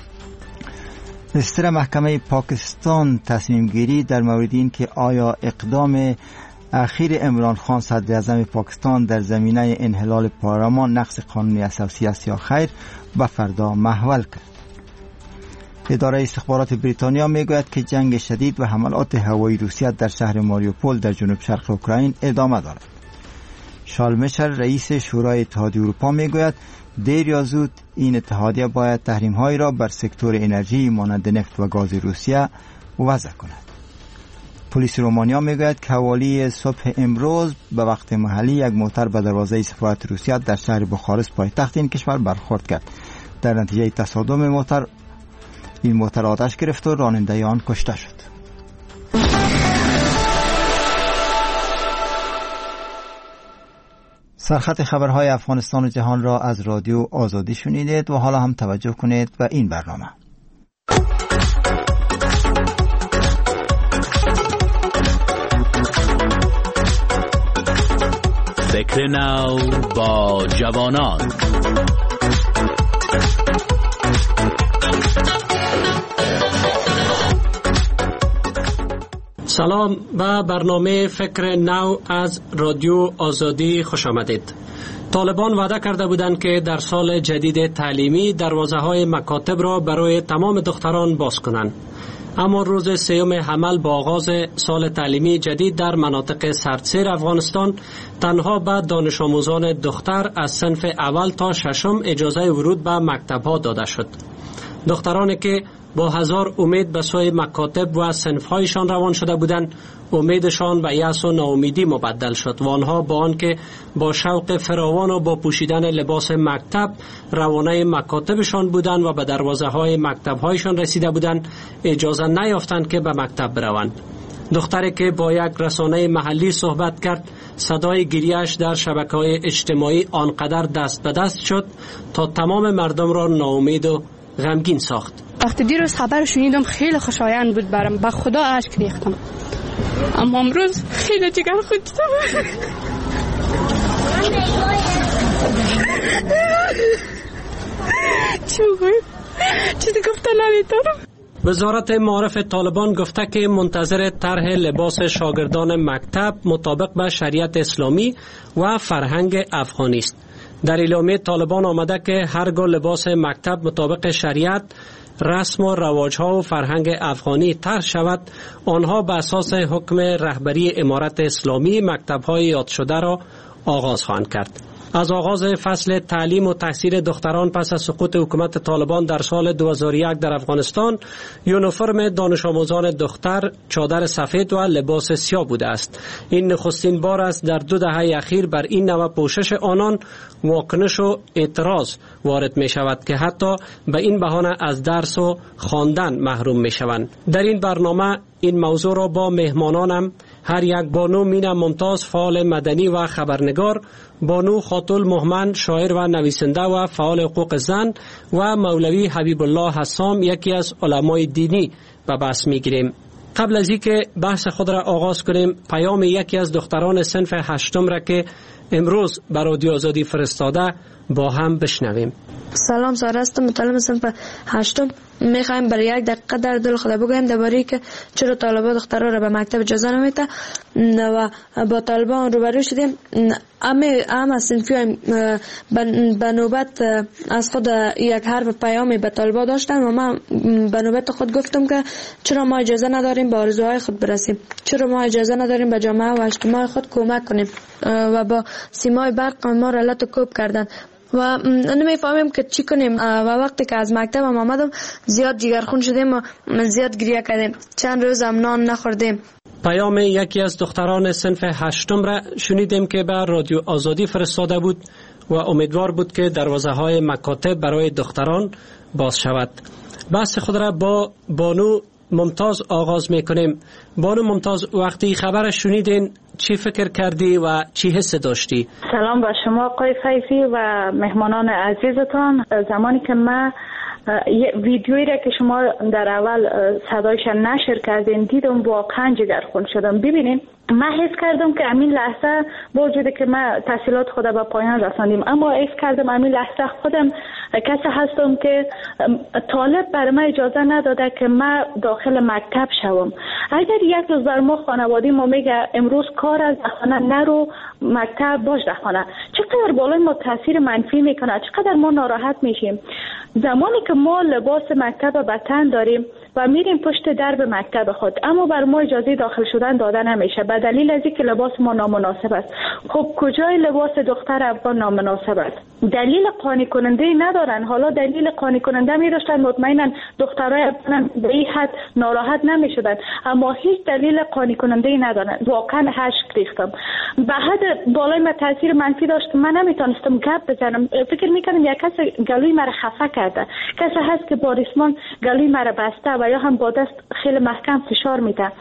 نشستر محکمه پاکستان تصمیم گیری در مورد این که آیا اقدام اخیر عمران خان صدر اعظم پاکستان در زمینه انحلال پارلمان نقض قانونی اساسی است یا خیر به فردا محول کرد. اداره استخبارات بریتانیا میگوید که جنگ شدید و حملات هوایی روسیه در شهر ماریوپول در جنوب شرق اوکراین ادامه دارد. شارل میشل رئیس شورای اتحادیه اروپا میگوید دیر یا زود این اتحادیه باید تحریم‌هایی را بر سکتور انرژی مانند نفت و گاز روسیه وضع کند. پلیس رومانیا میگوید که حوالی صبح امروز به وقت محلی یک موتر به دروازه سفارت روسیه در شهر بخارست پایتخت این کشور برخورد کرد. در نتیجه تصادم موتر این موتر آتش گرفت و راننده آن کشته شد. سرخط خبرهای افغانستان و جهان را از رادیو آزادی شنیدید و حالا هم توجه کنید به این برنامه. فکر نو با جوانان. سلام، به برنامه فکر نو از رادیو آزادی خوش آمدید. طالبان وعده کرده بودند که در سال جدید تعلیمی دروازه‌های مکاتب را برای تمام دختران باز کنند. اما روز سیوم حمل با آغاز سال تعلیمی جدید در مناطق سردسیر افغانستان تنها به دانش آموزان دختر از صنف اول تا ششم اجازه ورود به مکتب‌ها داده شد. دخترانی که با هزار امید به سوی مکاتب و صنف‌هایشان روان شده بودند، امیدشان به یأس و ناامیدی مبدل شد و آنها با آنکه با شوق فراوان و با پوشیدن لباس مکتب روانه مکاتبشان بودند و به دروازه‌های مکتب‌هایشان رسیده بودند، اجازه نیافتند که به مکتب بروند. دختری که با یک رسانه محلی صحبت کرد، صدای گریه‌اش در شبکه‌های اجتماعی آنقدر دست به دست شد تا تمام مردم را ناامید و غمگین ساخت. وقتی دیروز خبر شنیدم خیلی خوشایند بود برام، به خدا اشک ریختم. اما امروز خیلی جگر خودم. چی بگویم؟ چیزی گفتن نمیتونم. وزارت معارف طالبان گفته که منتظر طرح لباس شاگردان مکتب مطابق به شریعت اسلامی و فرهنگ افغانی است. در اعلامیه طالبان آمده که هرگاه لباس مکتب مطابق شریعت، رسم و رواج‌ها و فرهنگ افغانی طرح شود، آنها به اساس حکم رهبری امارت اسلامی مکتب‌های یاد شده را آغاز خواهند کرد. از آغاز فصل تعلیم و تحصیل دختران پس از سقوط حکومت طالبان در سال دو هزار و یک در افغانستان، یونیفرم دانش آموزان دختر چادر سفید و لباس سیاه بوده است. این نخستین بار است در دو دهه اخیر بر این نوع پوشش آنان واکنش و اعتراض وارد می شود که حتی به این بهانه از درس و خواندن محروم می شوند. در این برنامه این موضوع را با مهمانانم هر یک بانو مینا ممتاز فعال مدنی و خبرنگار، بانو خاتون مهمن شاعر و نویسنده و فعال حقوق زن و مولوی حبیب الله حسام یکی از علمای دینی به بحث میگیریم. قبل از اینکه بحث خود را آغاز کنیم پیام یکی از دختران صنف هشتم را که امروز بر رادیو آزادی فرستاده با هم بشنویم. سلام، ساره هستم، متعلم صنف هشتم. میخوایم برای یک دقیقه در دل خدا بگویم درباره که چرا طالبان دخترها را به مکتب اجازه نمیده و با طالبان روبرو شدیم. همه هم از صنفی به نوبت از خود یک حرف پیامی به طالبان داشتن و من به نوبت خود گفتم که چرا ما اجازه نداریم به آرزوهای خود برسیم، چرا ما اجازه نداریم به جامعه و اجتماع خود کمک کنیم و با سیمای برق ما را لط و کوب کردن و نمیفهمیم که چی کنیم. و وقتی که از مکتب هم آمدم زیاد جگرخون شدیم و زیاد گریه کردیم، چند روز هم نان نخوردیم. پیام یکی از دختران صنف هشتم را شنیدیم که به رادیو آزادی فرستاده بود و امیدوار بود که دروازه های مکاتب برای دختران باز شود. بحث خود را با بانو ممتاز آغاز میکنیم. بانو ممتاز، وقتی خبرش شنیدین چی فکر کردی و چی حس داشتی؟ سلام با شما آقای فیضی و مهمانان عزیزتان. زمانی که من ویدیویی را که شما در اول صدایش نشر کردین دیدم واقعا جگرخون شدم. ببینین من حس کردم که همین لحظه با وجودی که من تحصیلات خودم به پایان رساندیم اما حس کردم همین لحظه خودم کسی هستم که طالب برای من اجازه نداده که من داخل مکتب شوم. اگر یک روز بر ما خانوادی ما میگه امروز کار از خانه نرو مکتب باش در خانه، چقدر بالای ما تاثیر منفی میکنه، چقدر ما ناراحت میشیم. زمانی که ما لباس مکتب به تن داریم و میریم پشت درب مکتب خود اما بر ما اجازه داخل شدن داده نمیشه به دلیل از اینکه لباس ما نامناسب است. خب کجای لباس دختر افغان نامناسب است؟ دلیل قانع کننده ندارن. حالا دلیل قانع کننده می داشتن مطمئنا دخترای افغان به این حد ناراحت نمیشدن، اما هیچ دلیل قانع کننده ندارن. واقعا اشک ریختم. به حد بالای ما تاثیر منفی داشت. من نمیتونستم گپ بزنم. فکر میکنم یک کس گلوی مرا خفه کرده، کسی هست که با ریسمان گلوی مرا بسته و یا هم با دست خیلی محکم فشار میده.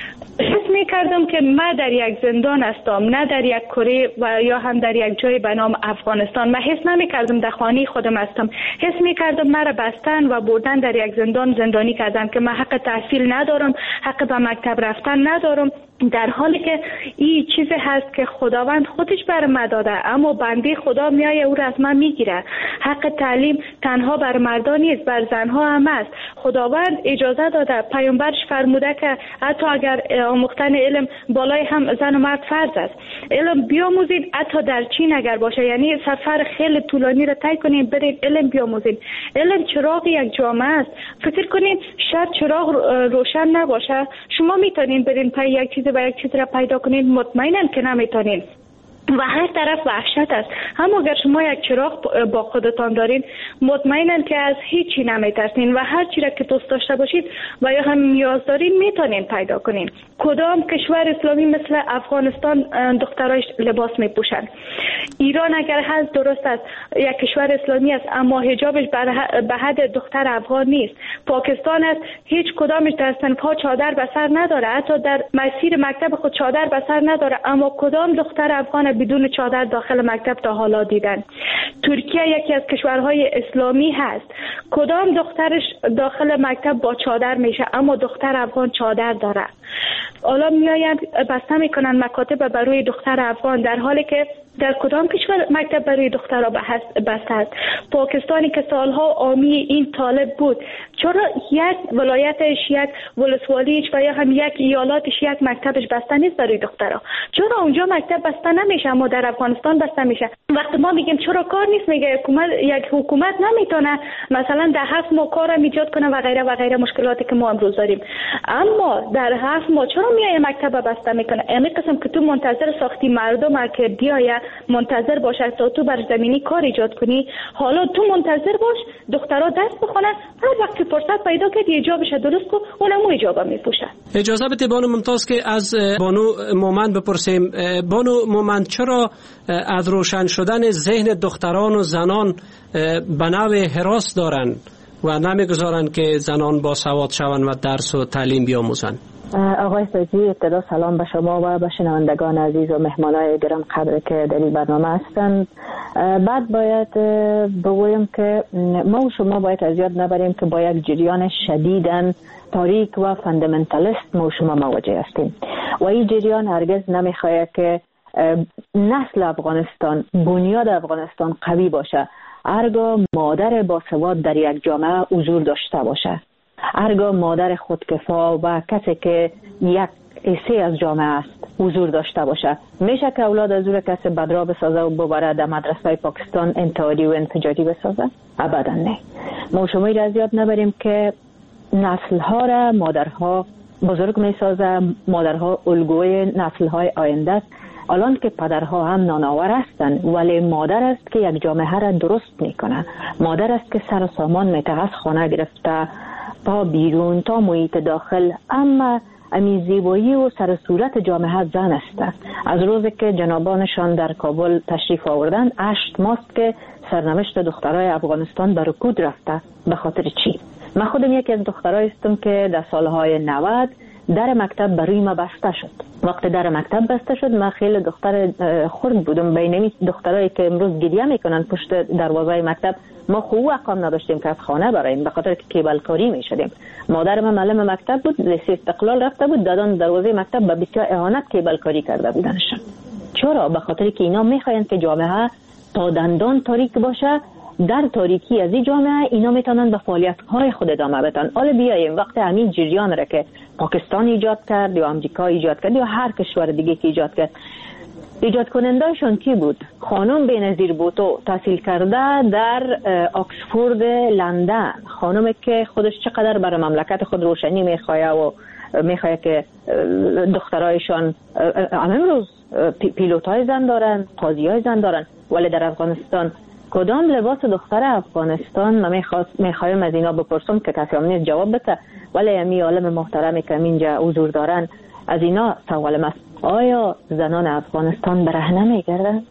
حس می کردم که من در یک زندان هستم، نه در یک کره و یا هم در یک جای به نام افغانستان. من حس نمی کردم در خانه خودم هستم. حس می کردم مرا بستن و بردن در یک زندان زندانی کردن که من حق تحصیل ندارم، حق به مکتب رفتن ندارم، در حالی که این چیزی هست که خداوند خودش بر من داده اما بنده خدا میایه او را از من میگیره. حق تعلیم تنها بر مردان نیست، بر زنها هم است. خداوند اجازه داده، پیامبرش فرموده که حتی اگر آموختن علم بالای هم زن و مرد فرض است، علم بیاموزید حتی در چین اگر باشه، یعنی سفر خیلی طولانی را طی کنید برید علم بیاموزید. علم چراغ یک جامعه است. فکر کنید شاید چراغ روشن نباشه شما میتونید برین پای یک چیز و یک چیز را پیدا کنید؟ مطمئناً که نمیتونید و هر طرف وحشت است. اما اگر شما یک چراغ با خودتان دارین مطمئناً که از هیچی نمیترسین و هر چی را که دوست داشته باشید و یا هم نیاز دارین میتونین پیدا کنین. کدام کشور اسلامی مثل افغانستان دخترایش لباس میپوشن؟ ایران اگر هست درست است یک کشور اسلامی است اما حجابش به حد دختر افغان نیست. پاکستان است هیچ کدامش در صنف‌ها چادر به سر نداره، حتی در مسیر مکتب خود چادر به سر نداره، اما کدام دختر افغان بدون چادر داخل مکتب تا حالا دیدن؟ ترکیه یکی از کشورهای اسلامی هست، کدام دخترش داخل مکتب با چادر میشه اما دختر افغان چادر داره؟ حالا میآیند بسته میکنن مکاتب برای دختر افغان در حالی که در کدام کشور مکتب برای دخترها بسته است؟ پاکستانی که سالها حامی این طالب بود چرا یک ولایتش، یک ولسوالیش و یا هم یک ایالاتش یک مکتبش بسته نیست برای دخترها؟ چرا اونجا مکتب بسته نمیشه اما در افغانستان بسته میشه؟ وقتی ما میگیم چرا کار نیست میگه حکومت، یک حکومت نمیتونه مثلا در هفت ماه کار ایجاد کنه و غیره و غیره مشکلاتی که ما امروز داریم. اما در هفت ماه چرا میای مکتب بسته میکنه؟ یعنی قسم که تو منتظر ساختی مردم که بیاید منتظر باشه تا تو بر زمینی کار ایجاد کنی، حالا تو منتظر باش دخترها دست بخونن، هر وقت فرصت پیدا کردی حجابش درست کن اونمو حجاب میپوشه. اجازه بده بانو ممتاز که از بانو مومند بپرسیم. بانو مومند، چرا از روشن شدن ذهن دختران و زنان به نوع هراس دارن و نمیگذارن که زنان با سواد شوند و درس و تعلیم بیاموزن؟ آقای فیضی، ابتدا سلام به شما و به شنوندگان عزیز و مهمانای گرم قدر که در این برنامه هستند. بعد باید بگویم که ما و شما باید از یاد نبریم که با یک جریان شدیداً تاریک و فاندامنتالیست ما و شما مواجه هستیم و این جریان هرگز نمیخواهد که نسل افغانستان، بنیاد افغانستان قوی باشه، هرگاه مادر باسواد در یک جامعه حضور داشته باشه، هرگاه مادر خودکفا و کسی که یک حصه از جامعه است حضور داشته باشه، میشه که اولاد از او کسی بدرا بسازه و ببره در مدرسه پاکستان انتحاری و انفجاری بسازه؟ ابدا نه. ما شما را از یاد نبریم که نسلها را مادرها بزرگ میسازه، مادرها الگوی نسلهای آینده است. الان که پدرها هم نانآور هستند ولی مادر است که یک جامعه را درست میکنه، مادر است که سر و سامان میتغذ خانه گرفته تا بیرون تا محیط داخل، اما امی زیبایی و سر صورت جامعه زن است. از روزی که جنابانشان در کابل تشریف آوردن هشت ماست که سرنوشت دخترای افغانستان به رکود رفته. به خاطر چی؟ من خودم یکی از دخترای هستم که در سالهای نود در مکتب بروی ما بسته شد. وقتی در مکتب بسته شد من خیلی دختر خرد بودم، بین دخترایی که امروز گریه میکنن پشت دروازه مکتب. ما خوب اقام نداشتیم که از خانه براییم به خاطر که کیبل کاری میشدیم. مادر من معلم مکتب بود، لیسه استقلال رفته بود، دادن دروازه مکتب به بسیار اهانت کیبل کاری کرده بودنشان. چرا؟ به خاطر که اینا میخواین که جامعه تا دندان تاریک باشه. در تاریکی از این جامعه اینا میتونن به فعالیت‌های خود ادامه بدن. حالا بیایم وقت همین جریان را که پاکستان ایجاد کرد یا آمریکا ایجاد کرد یا هر کشور دیگه که ایجاد کرد، ایجاد کنندهشون کی بود؟ خانم بینظیر بوتو، تحصیل کرده در آکسفورد لندن، خانمی که خودش چقدر برای مملکت خود روشنی میخواه و میخواه که دخترایشان امروز پیلوتای زن دارن، قاضیای زن دارن، ولی در افغانستان کدام لباس دختر افغانستان؟ من میخوایم از اینا بپرسم که کسی هم نیست جواب بده، ولی امی عالم محترمی که اینجا حضور دارن از اینا سوالم است، آیا زنان افغانستان برهنه میگردن؟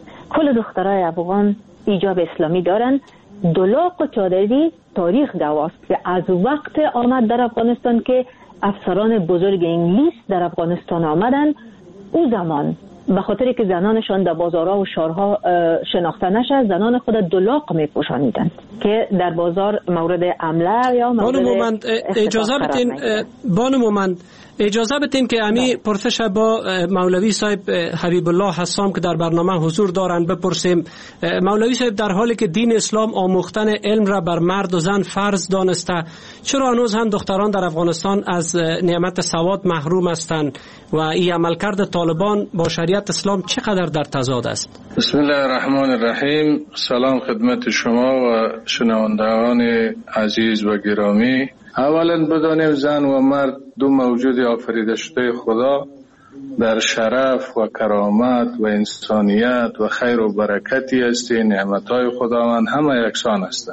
کل دخترای افغان ایجاب اسلامی دارن. دلاق و چادری تاریخ گواست که از وقت آمد در افغانستان که افسران بزرگ انگلیس در افغانستان آمدن، او زمان به خاطر که زنانشان در بازارها و شهرها شناخته نشه، زنان خود دلاق میپوشانیدند که در بازار مورد حمله یا مورد بانو مومند اجازه بدین بانو مومند اجازه بدین که امی پرسش با مولوی صاحب حبیب الله حسام که در برنامه حضور دارند بپرسیم. مولوی صاحب، در حالی که دین اسلام آموختن علم را بر مرد و زن فرض دانسته، چرا هنوز هم دختران در افغانستان از نعمت سواد محروم هستند و این عملکرد طالبان با شریعت اسلام چقدر در تضاد است؟ بسم الله الرحمن الرحیم. سلام خدمت شما و شنوندگان عزیز و گرامی. اولا بدانیم زن و مرد دو موجود آفریده شده خدا در شرف و کرامت و انسانیت و خیر و برکتی هستی. نعمتهای خداوند همه یکسان هستند.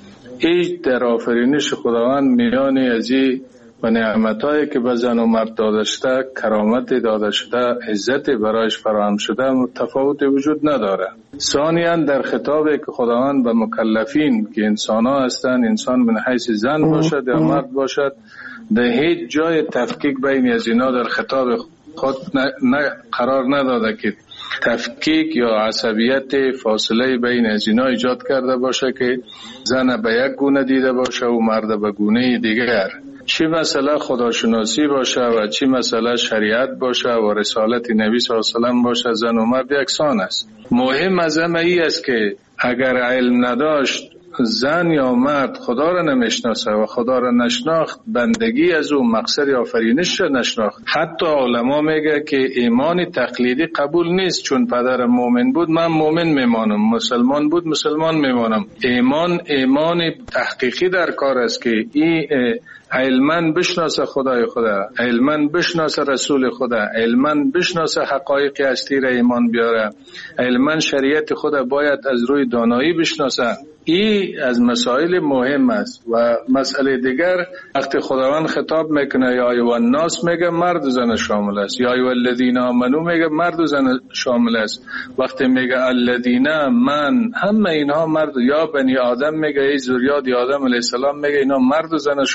هیچ در آفرینش خداوند میانی ازی و نعمتهایی که به زن و مرد داده شده، کرامت داده شده، عزت برایش فراهم شده تفاوت وجود نداره. ثانیاً در خطابی که خداوند به مکلفین که انسان ها هستند، انسان من حیث زن باشد یا مرد باشد، در هیچ جای تفکیک بین از اینا در خطاب خود نه قرار نداده که تفکیک یا عصبیت فاصله بین از اینا ایجاد کرده باشه که زن به یک گونه دیده باشه و مرد به گونه دیگر. چی مسئله خداشناسی باشه و چی مسئله شریعت باشه و رسالت نبی صلی الله علیه و سلم باشه، زن و مرد یکسان است. مهم از همه ای است که اگر علم نداشت زن یا مرد خدا را نمیشناسه و خدا را نشناخت، بندگی از او مقصد آفرینش را نشناخت. حتی علما میگه که ایمان تقلیدی قبول نیست، چون پدر مؤمن بود من مؤمن میمانم، مسلمان بود مسلمان میمانم. ایمان ایمان تحقیقی در کار است که این علماً بشناسه خدای خدا، علماً بشناسه رسول خدا، علماً بشناسه حقایق هستی را ایمان بیاره، علماً شریعت خدا باید از روی دانایی بشناسه. این از مسائل مهم است. و مسئله دیگر وقتی خداوند خطاب میکنه یا ایوه الناس میگه مرد و زن شامل است، یا ایوه الذین آمنو میگه مرد و زن شامل است. وقتی میگه الذین من، همه اینها مرد، یا بنی آدم میگه ای ذریات آدم علیه السلام میگه اینا مرد و زن شامل است.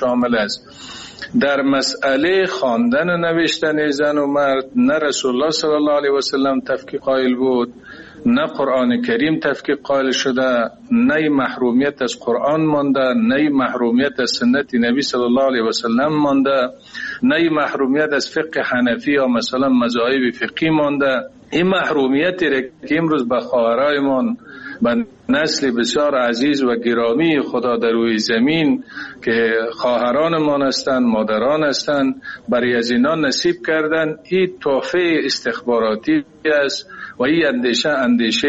است. در مسئله خواندن و نوشتن زن و مرد نه رسول الله صلی الله علیه و سلم تفکیک قائل بود، نه قرآن کریم تفکیک قائل شده، نه محرومیت از قرآن مانده، نه محرومیت از سنت نبی صلی الله علیه و سلم مانده، نه محرومیت از فقه حنفی یا مثلا مذاهب فقهی مانده. این محرومیتی را که امروز به خواهرایمان، به نسل بسیار عزیز و گرامی خدا در روی زمین که خواهرانمان هستند، مادران هستند، برای از اینا نصیب کردن، این تحفه استخباراتی است و این اندیشه اندیشه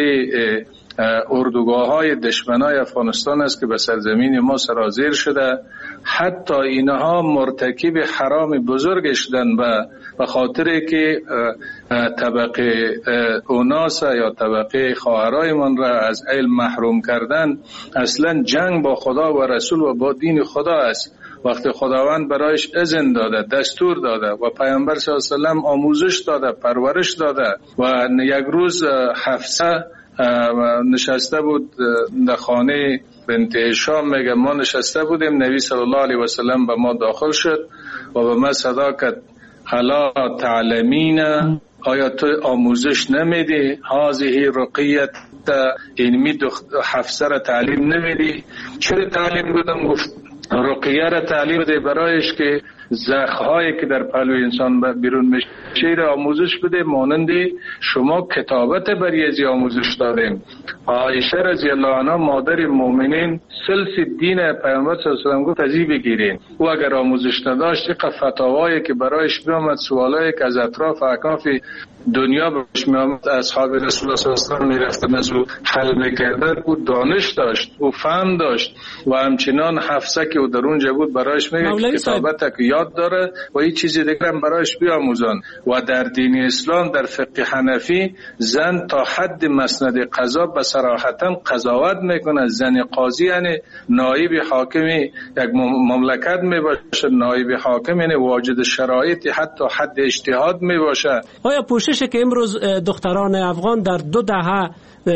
اردوگاه های دشمنای افغانستان است که به سرزمین ما سرازیر شده. حتی اینها مرتکب حرام بزرگ شدن به خاطر که طبقه اوناس یا طبقه خواهرای من را از علم محروم کردن. اصلا جنگ با خدا و رسول و با دین خدا است. وقتی خداوند برایش اذن داده، دستور داده و پیامبر صلی الله علیه و سلم آموزش داده، پرورش داده و یک روز حفصه نشسته بود در خانه بنت هشام، میگه ما نشسته بودیم، نبی صلی الله علیه و سلم به ما داخل شد و به ما صدا کرد الا تعلمین، آیا تو آموزش نمیدی؟ هذه رقیت، اینمی حفصه را تعلیم نمیدی؟ چرا تعلیم بودم؟ گفت رقیه را تعلیم بده برایش که زخم‌هایی که در پهلوی انسان بیرون میشه را آموزش بده، مانند شما کتابت بریزی آموزش دادیم. عایشه رضی الله عنها مادر مؤمنین سلس دین پیامبر صلی الله علیه و سلم گفت ازی بگیرین. او اگر آموزش نداشت که فتاوایی که برایش میامد، سوالایی که از اطراف اکناف دنیا بهش میامد، اصحاب رسول الله صلی الله علیه و سلم میرفتن از او حل میکردن، او دانش داشت، او فهم داشت و همچنان حفصه که او در اونجا بود برایش میگه کتابت که یاد داره و این چیزی دیگر هم برایش بیاموزن. و در دین اسلام در فقه حنفی زن تا حد مسند قضا به صراحتا قضاوت میکنه. زن قاضی یعنی نایب حاکم یک مملکت میباشه، نایب حاکم یعنی واجد شرایط حتی حد اجتهاد میباشه. آیا پوششی که امروز دختران افغان در دو دهه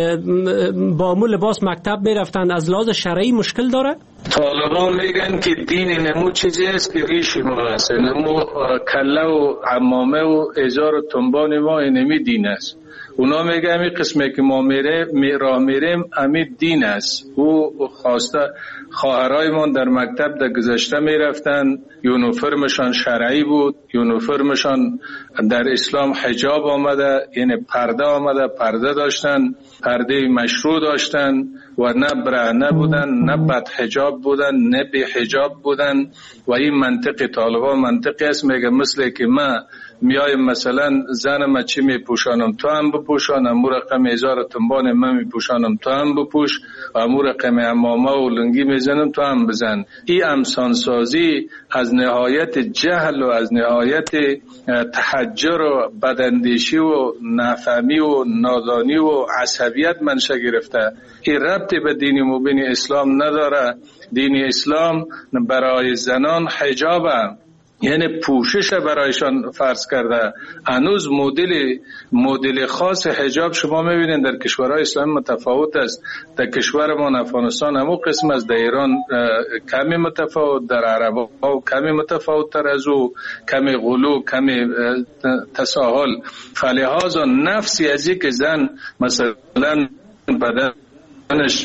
با مو لباس مکتب میرفتن از لحاظ شرعی مشکل داره؟ طالبان میگن که دین نمو چیزی است که ریش ما است، نمو کله و عمامه و ازار و تنبان ما اینمی دین است. اونا میگه امی قسمه که ما میره می راه میریم امی دین است. او خواسته خواهرای من در مکتب در گذشته میرفتن، یونیفرمشان شرعی بود، یونیفرمشان در اسلام حجاب آمده، یعنی پرده آمده، پرده داشتن، پرده مشروع داشتن و نه برهنه بودن، نه بد حجاب بودن، نه بی حجاب بودن. و این منطق طالبان منطقی است، میگه مثل که ما میایم مثلا زن ما چی میپوشانم تو هم بپوشان، امو رقم هزار تنبان من میپوشانم تو هم بپوش، و امو رقم امامه و لنگی میزنم تو هم بزن. این امسانسازی از نهایت جهل و از نهایت تحجر و بداندیشی و نافهمی و نادانی و عصبیت منشأ گرفته. این ربطی به دین مبین اسلام نداره. دین اسلام برای زنان حجابه، یعنی پوشش برایشان فرض کرده. هنوز مدل مدل خاص حجاب شما میبینید در کشورهای اسلامی متفاوت است. در کشور ما افغانستان همو قسم از در ایران کمی متفاوت، در عرب ها کمی متفاوت تر از او، کمی غلو، کمی تساهل. فلهذا نفسی از یک زن مثلا بدن انش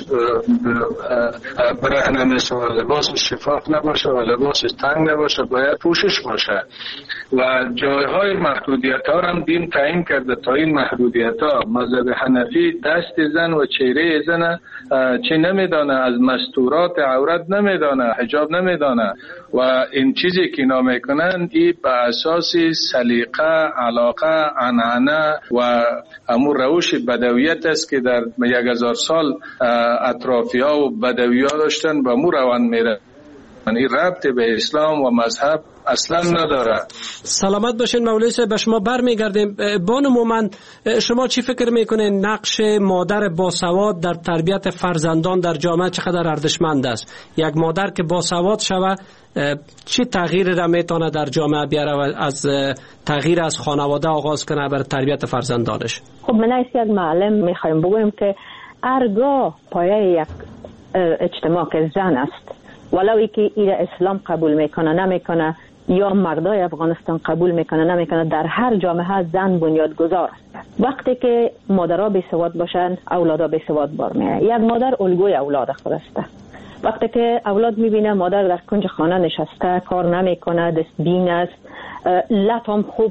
برهنه نشه و لباسش شفاف نباشه و لباسش تنگ نباشه، باید پوشش باشه. و جایهای محدودیت ها هم دین تعیین کرده. تا این محدودیت ها مذهب حنفی دست زن و چهره زن چه نمیدانه، از مستورات عورت نمیدانه، حجاب نمیدانه. و این چیزی که اینا میکنن این به اساس سلیقه، علاقه، عنعنه و امور روش بدویت است که در یک هزار سال اطرافی ها و بدوی ها داشتن و امور روان میره. این ربط به اسلام و مذهب اصلا نداره. سلامت باشین مولوی صاحب، به شما برمیگردیم. بانو مومن، شما چی فکر میکنین نقش مادر باسواد در تربیت فرزندان در جامعه چقدر ارزشمند است؟ یک مادر که باسواد شوه چی تغییر را میتونه در جامعه بیاره و از تغییر از خانواده آغاز کنه برای تربیت فرزندانش؟ خب من از یک معلم میخوایم بگویم که هرگاه پایه یک اجتماع که زن است ولو که ایره اسلام قبول میکنه نمیکنه یا مردای افغانستان قبول میکنه نمیکنه، در هر جامعه زن بنیادگذار است. وقتی که مادرها بی سواد باشن اولادها بی سواد بار میاد. یک مادر الگوی اولاد خود است. وقتی که اولاد میبینه مادر در کنج خانه نشسته کار نمیکنه، دستبین است، لطم خوب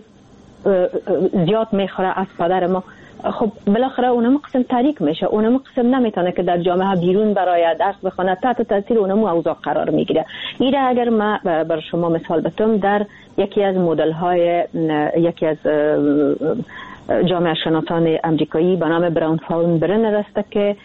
زیاد میخوره از پدر ما، خب بالاخره اونم قسم تاریک میشه، اونم قسم نمیتونه که در جامعه بیرون برای درس بخونه، تحت تاثیر اونم اوضاع قرار میگیره. ایره اگر ما بر شما مثال بتم، در یکی از مدل های یکی از جامعه شناسان امریکایی به نام براون فاون برنر است که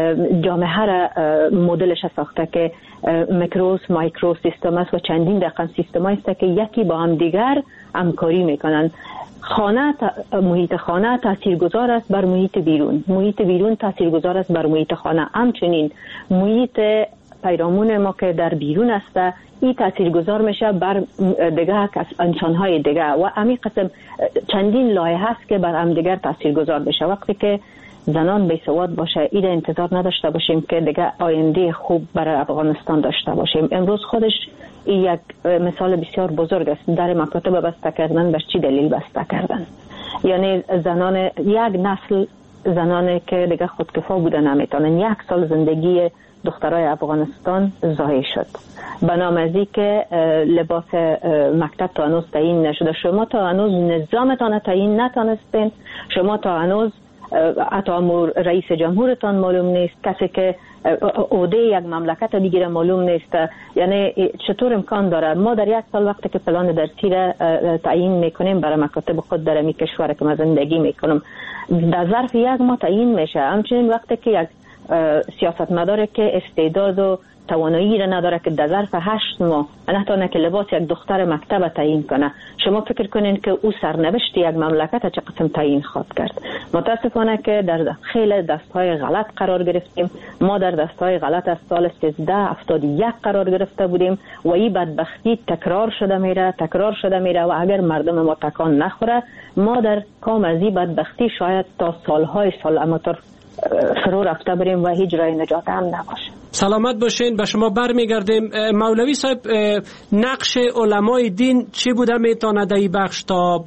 جامعه را مدلش ساخته که میکروس مایکرو سیستم است و چندین رقم سیستم است که یکی با هم دیگر همکاری میکنن. خانه محیط خانه تاثیرگذار است بر محیط بیرون، محیط بیرون تاثیرگذار است بر محیط خانه. همچنین محیط پیرامون ما که در بیرون است این تاثیرگذار میشه بر دیگه انسان‌های دیگه و همین قسم چندین لایه هست که بر هم دیگر تاثیرگذار بشه. وقتی که زنان بی سواد باشه ایده انتظار نداشته باشیم که دیگه آینده خوب برای افغانستان داشته باشیم. امروز خودش این یک مثال بسیار بزرگ است. در مکاتب بسته کردن بر چی دلیل بسته کردن؟ یعنی زنان یک نسل زنانی که دیگه خودکفا بوده نمیتونن، یک سال زندگی دخترای افغانستان ضایع شد به نام ازی که لباس مکتب تا هنوز تعیین نشده. شما تا هنوز نظامتان تعیین نتانستین، شما تا هنوز حتی رئیس جمهورتان معلوم نیست، کسی که عهده یک مملکت دیگه معلوم نیست. یعنی چطور امکان داره ما در یک سال وقتی که پلان درسی را تعیین میکنیم برای مکاتب خود در می کشور که من زندگی میکنم، در ظرف یک ماه تعیین میشه. همچنین وقتی که یک سیاستمدار که استعداد و توانایی را نداره که در ظرف هشت ماه نتونه که لباس یک دختر مکتب تعیین کنه، شما فکر کنین که او سرنوشت یک مملکت چه قسم تعیین خواهد کرد؟ متاسفانه که در خیلی دستهای غلط قرار گرفتیم. ما در دستهای غلط از سال سیزده هفتاد و یک قرار گرفته بودیم و این بدبختی تکرار شده میره تکرار شده میره و اگر مردم ما تکان نخوره ما در کام از این بدبختی شاید تا سالهای سال اماتور فرو رفته بریم و هیچ راه نجات هم نباشه. سلامت باشین. به شما برمیگردیم. مولوی صاحب، نقش علمای دین چی بوده میتونه در این بخش تا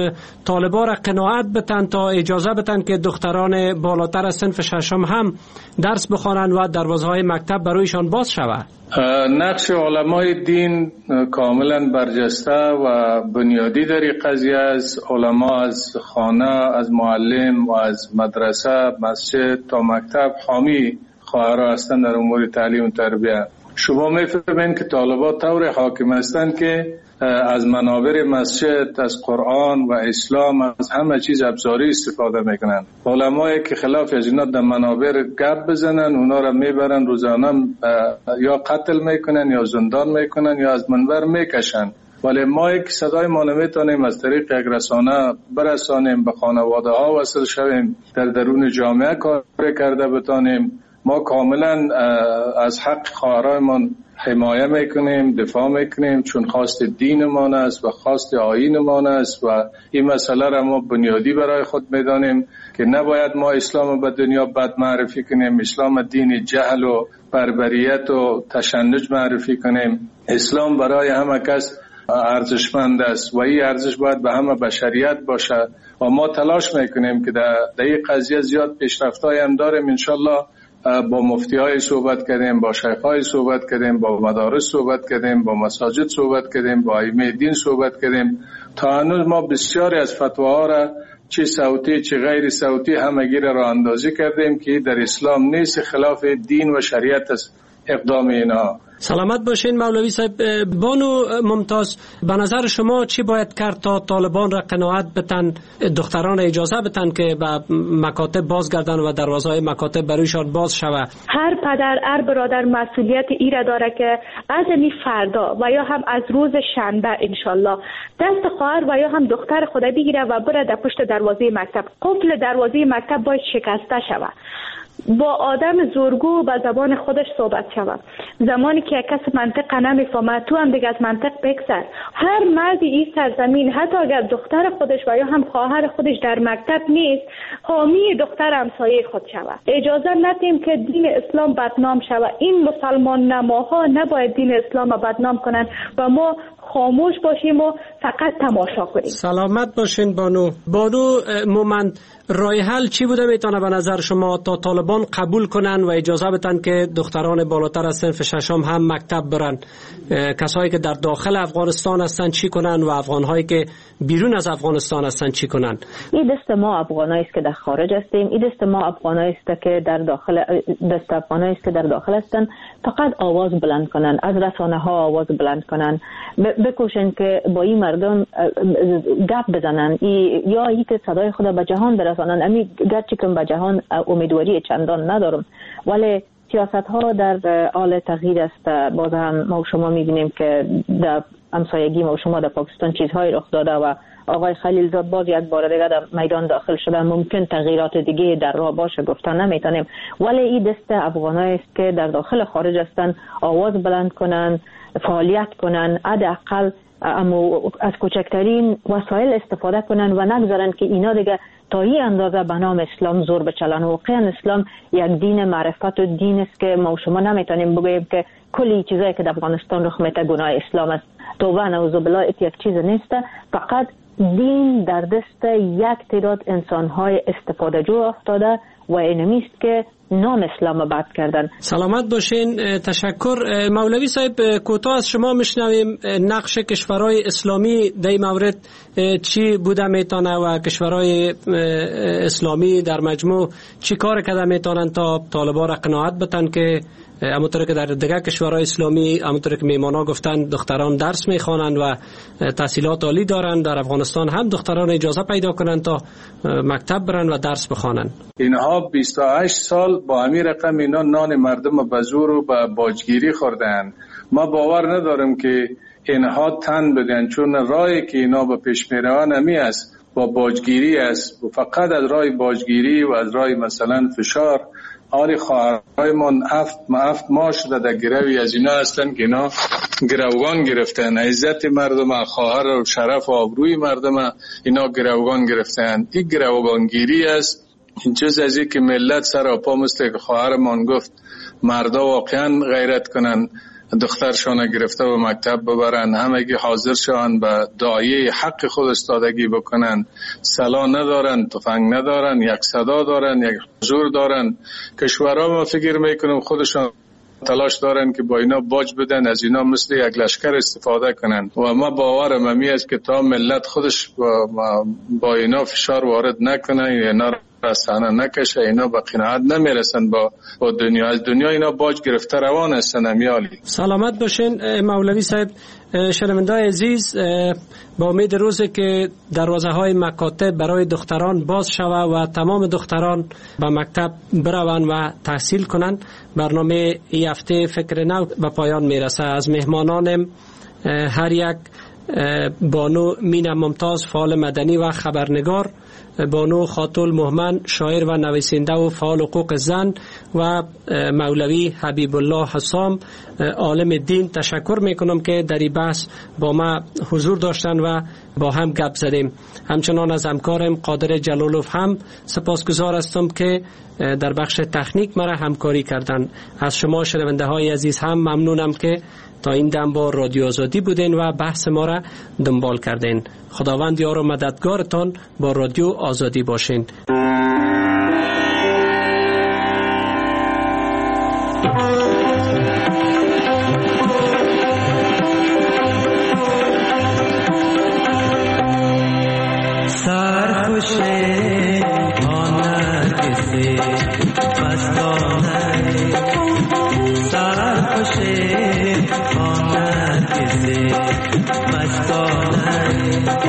طالبا را قناعت بتن، تا اجازه بتن که دختران بالاتر از صنف ششم هم درس بخوانن و دروازه‌های مکتب برایشان باز شود؟ نقش علمای دین کاملا برجسته و بنیادی در این قضیه است. علما از خانه، از معلم و از مدرسه، مسجد تا مکتب حامی خواهرها هستند در امور تعلیم و تربیت. شما میفهمین که طالبات طور حاکم هستند که از منابر مسجد، از قرآن و اسلام، از همه چیز ابزاری استفاده میکنن. علمایی که خلاف از اینا در منابر گپ بزنن اونا را میبرن روزانه یا قتل میکنن یا زندان میکنن یا از منبر میکشن. ولی ما یک صدای ما نمیتونیم از طریق یک رسانه برسانیم، به خانواده ها وصل شویم، در درون جامعه کار کرده بتانیم. ما کاملا از حق خواهرایمان حمایه میکنیم، دفاع میکنیم، چون خواست دینمان است و خواست آیینمان است و این مسئله را ما بنیادی برای خود میدانیم که نباید ما اسلام به دنیا بد معرفی کنیم، اسلام دین جهل و بربریت و تشنج معرفی کنیم. اسلام برای همه کس ارزشمند است و این ارزش باید به همه بشریت باشه و ما تلاش میکنیم که در این قضیه زیاد پیشرفت‌هایی هم داریم. انشالله با مفتی‌های صحبت کردیم، با شیخ‌های صحبت کردیم، با مدارس صحبت کردیم، با مساجد صحبت کردیم، با ائمه دین صحبت کردیم. تا هنوز ما بسیاری از فتواها را چه صوتی چه غیر صوتی همگی را راه اندازی کردیم که در اسلام نیست، خلاف دین و شریعت است اقدام اینا. سلامت باشین مولوی صاحب. بانو ممتاز، به نظر شما چی باید کرد تا طالبان را قناعت بتن، دختران را اجازه بتن که به مکاتب بازگردن و دروازه‌های مکاتب برایشان باز شود؟ هر پدر، هر برادر مسئولیت ای را داره که از این فردا و یا هم از روز شنبه انشالله دست خواهر و یا هم دختر خود بگیره و بره در پشت دروازه مکتب. قفل دروازه مکتب باید شکسته شود. با آدم زورگو به زبان خودش صحبت شود. زمانی که یک کس منطق نمیفهمه تو هم دیگه از منطق بگذر. هر مردی این سرزمین حتی اگر دختر خودش و یا هم خواهر خودش در مکتب نیست حامی دختر همسایه خود شود. اجازه ندیم که دین اسلام بدنام شود. این مسلمان نماها نباید دین اسلام بدنام کنن و ما خاموش باشیم و فقط تماشا کنیم. سلامت باشین بانو. بانو مومند، راه حل چی بوده میتونه به نظر شما تا طالبان قبول کنن و اجازه بدن که دختران بالاتر از صنف ششم هم مکتب برن؟ کسایی که در داخل افغانستان هستن چی کنن و افغانهایی که بیرون از افغانستان هستن چی کنن؟ این دست ما افغانایی است که در خارج هستیم، این دست ما افغانایی است که در داخل دست افغانایی است که در داخل هستن. فقط آواز بلند کنن، از رسانه ها آواز بلند کنن، بکوشن که با این مردم گپ بزنن ای یا ای که صدای خود به جهان برسانن. امی گرچه که به جهان امیدواری چندان ندارم ولی سیاست ها در حال تغییر است. باز هم ما شما میبینیم که در همسایگی ما شما در پاکستان چیزهای رخ داده و آقای خلیل زاد باز یک بار دیگه در میدان داخل شده. ممکن تغییرات دیگه در راه باشه، گفتن نمیتونیم، ولی این دست افغانایی است که در داخل خارج هستن آواز بلند کنن، فعالیت کنن، حداقل اما از کوچکترین وسایل استفاده کنن و نگذارن که اینا دیگه تا این اندازه به نام اسلام زور بچلن. واقعا اسلام یک دین معرفت و دین است که ما شما نمیتونیم بگوییم که کلی چیزایی که در افغانستان رخ میده گناه اسلام است. توبه نعوذ بالله، یک چیز نیست. فقط دین در دست یک تعداد انسان‌های استفاده جو افتاده و اینمیست که نام اسلام بد کردن. سلامت باشین. تشکر. مولوی صاحب، کوتاه از شما میشنویم نقش کشورهای اسلامی در این مورد چی بوده میتونه و کشورهای اسلامی در مجموع چی کار کرده میتونن تا طالبان را قناعت بدن که همونطور که در دیگر کشورهای اسلامی همونطور که میمانا گفتن دختران درس میخوانند و تحصیلات عالی دارند، در افغانستان هم دختران اجازه پیدا کنند تا مکتب برن و درس بخوانند. اینها بیست و هشت سال با همین رقم اینا نان مردم به زور و به باجگیری خوردن. ما باور نداریم که اینها تن بدن، چون راهی که اینا به پیش میروند همی است با باجگیری است و فقط از راه باجگیری و از راه مثلا فشار. آری خواهرهایمان افت ما افت ما شده در گروی از اینا هستن که اینا گروگان گرفتن، عزت مردم، خواهر و شرف و آبروی مردم اینا گروگان گرفتن. این گروگانگیری است. این چیز از این که ملت سر پا مسته که خواهرمان گفت مردا واقعا غیرت کنن، دخترشان گرفته و مکتب ببرن، همگی حاضر شوند به دعایه حق خود استادگی بکنن. سلا ندارن، تفنگ ندارن، یک صدا دارن، یک حضور دارن. کشورها ما فکر میکنم خودشان تلاش دارن که با اینا باج بدن، از اینا مثل یک لشکر استفاده کنن و ما باورم همی است که تا ملت خودش با, با اینا فشار وارد نکنه، اینا رسانه نکشه، اینا با قناعت نمیرسن با, با دنیا. از دنیا اینا باج گرفته روان هستن. امیالی سلامت باشین. مولوی صاحب، شنونده‌های عزیز، با امید روزی که دروازه های مکاتب برای دختران باز شود و تمام دختران به مکتب بروند و تحصیل کنند، برنامه این هفته فکر نو به پایان میرسه. از مهمانانم هر یک بانو مینا ممتاز، فعال مدنی و خبرنگار، بانو خاتول مهمن، شاعر و نویسنده و فعال حقوق زن، و مولوی حبیب الله حسام، عالم دین. تشکر میکنم که در این بحث با ما حضور داشتن و با هم گپ زدیم. همچنان از همکارم قادر جلالوف هم سپاسگزار هستم که در بخش تکنیک مرا همکاری کردن. از شما شنونده های عزیز هم ممنونم که تا این دم با رادیو آزادی بودین و بحث ما را دنبال کردین. خداوند یار و مددگارتان با رادیو آزادی باشین. مستانه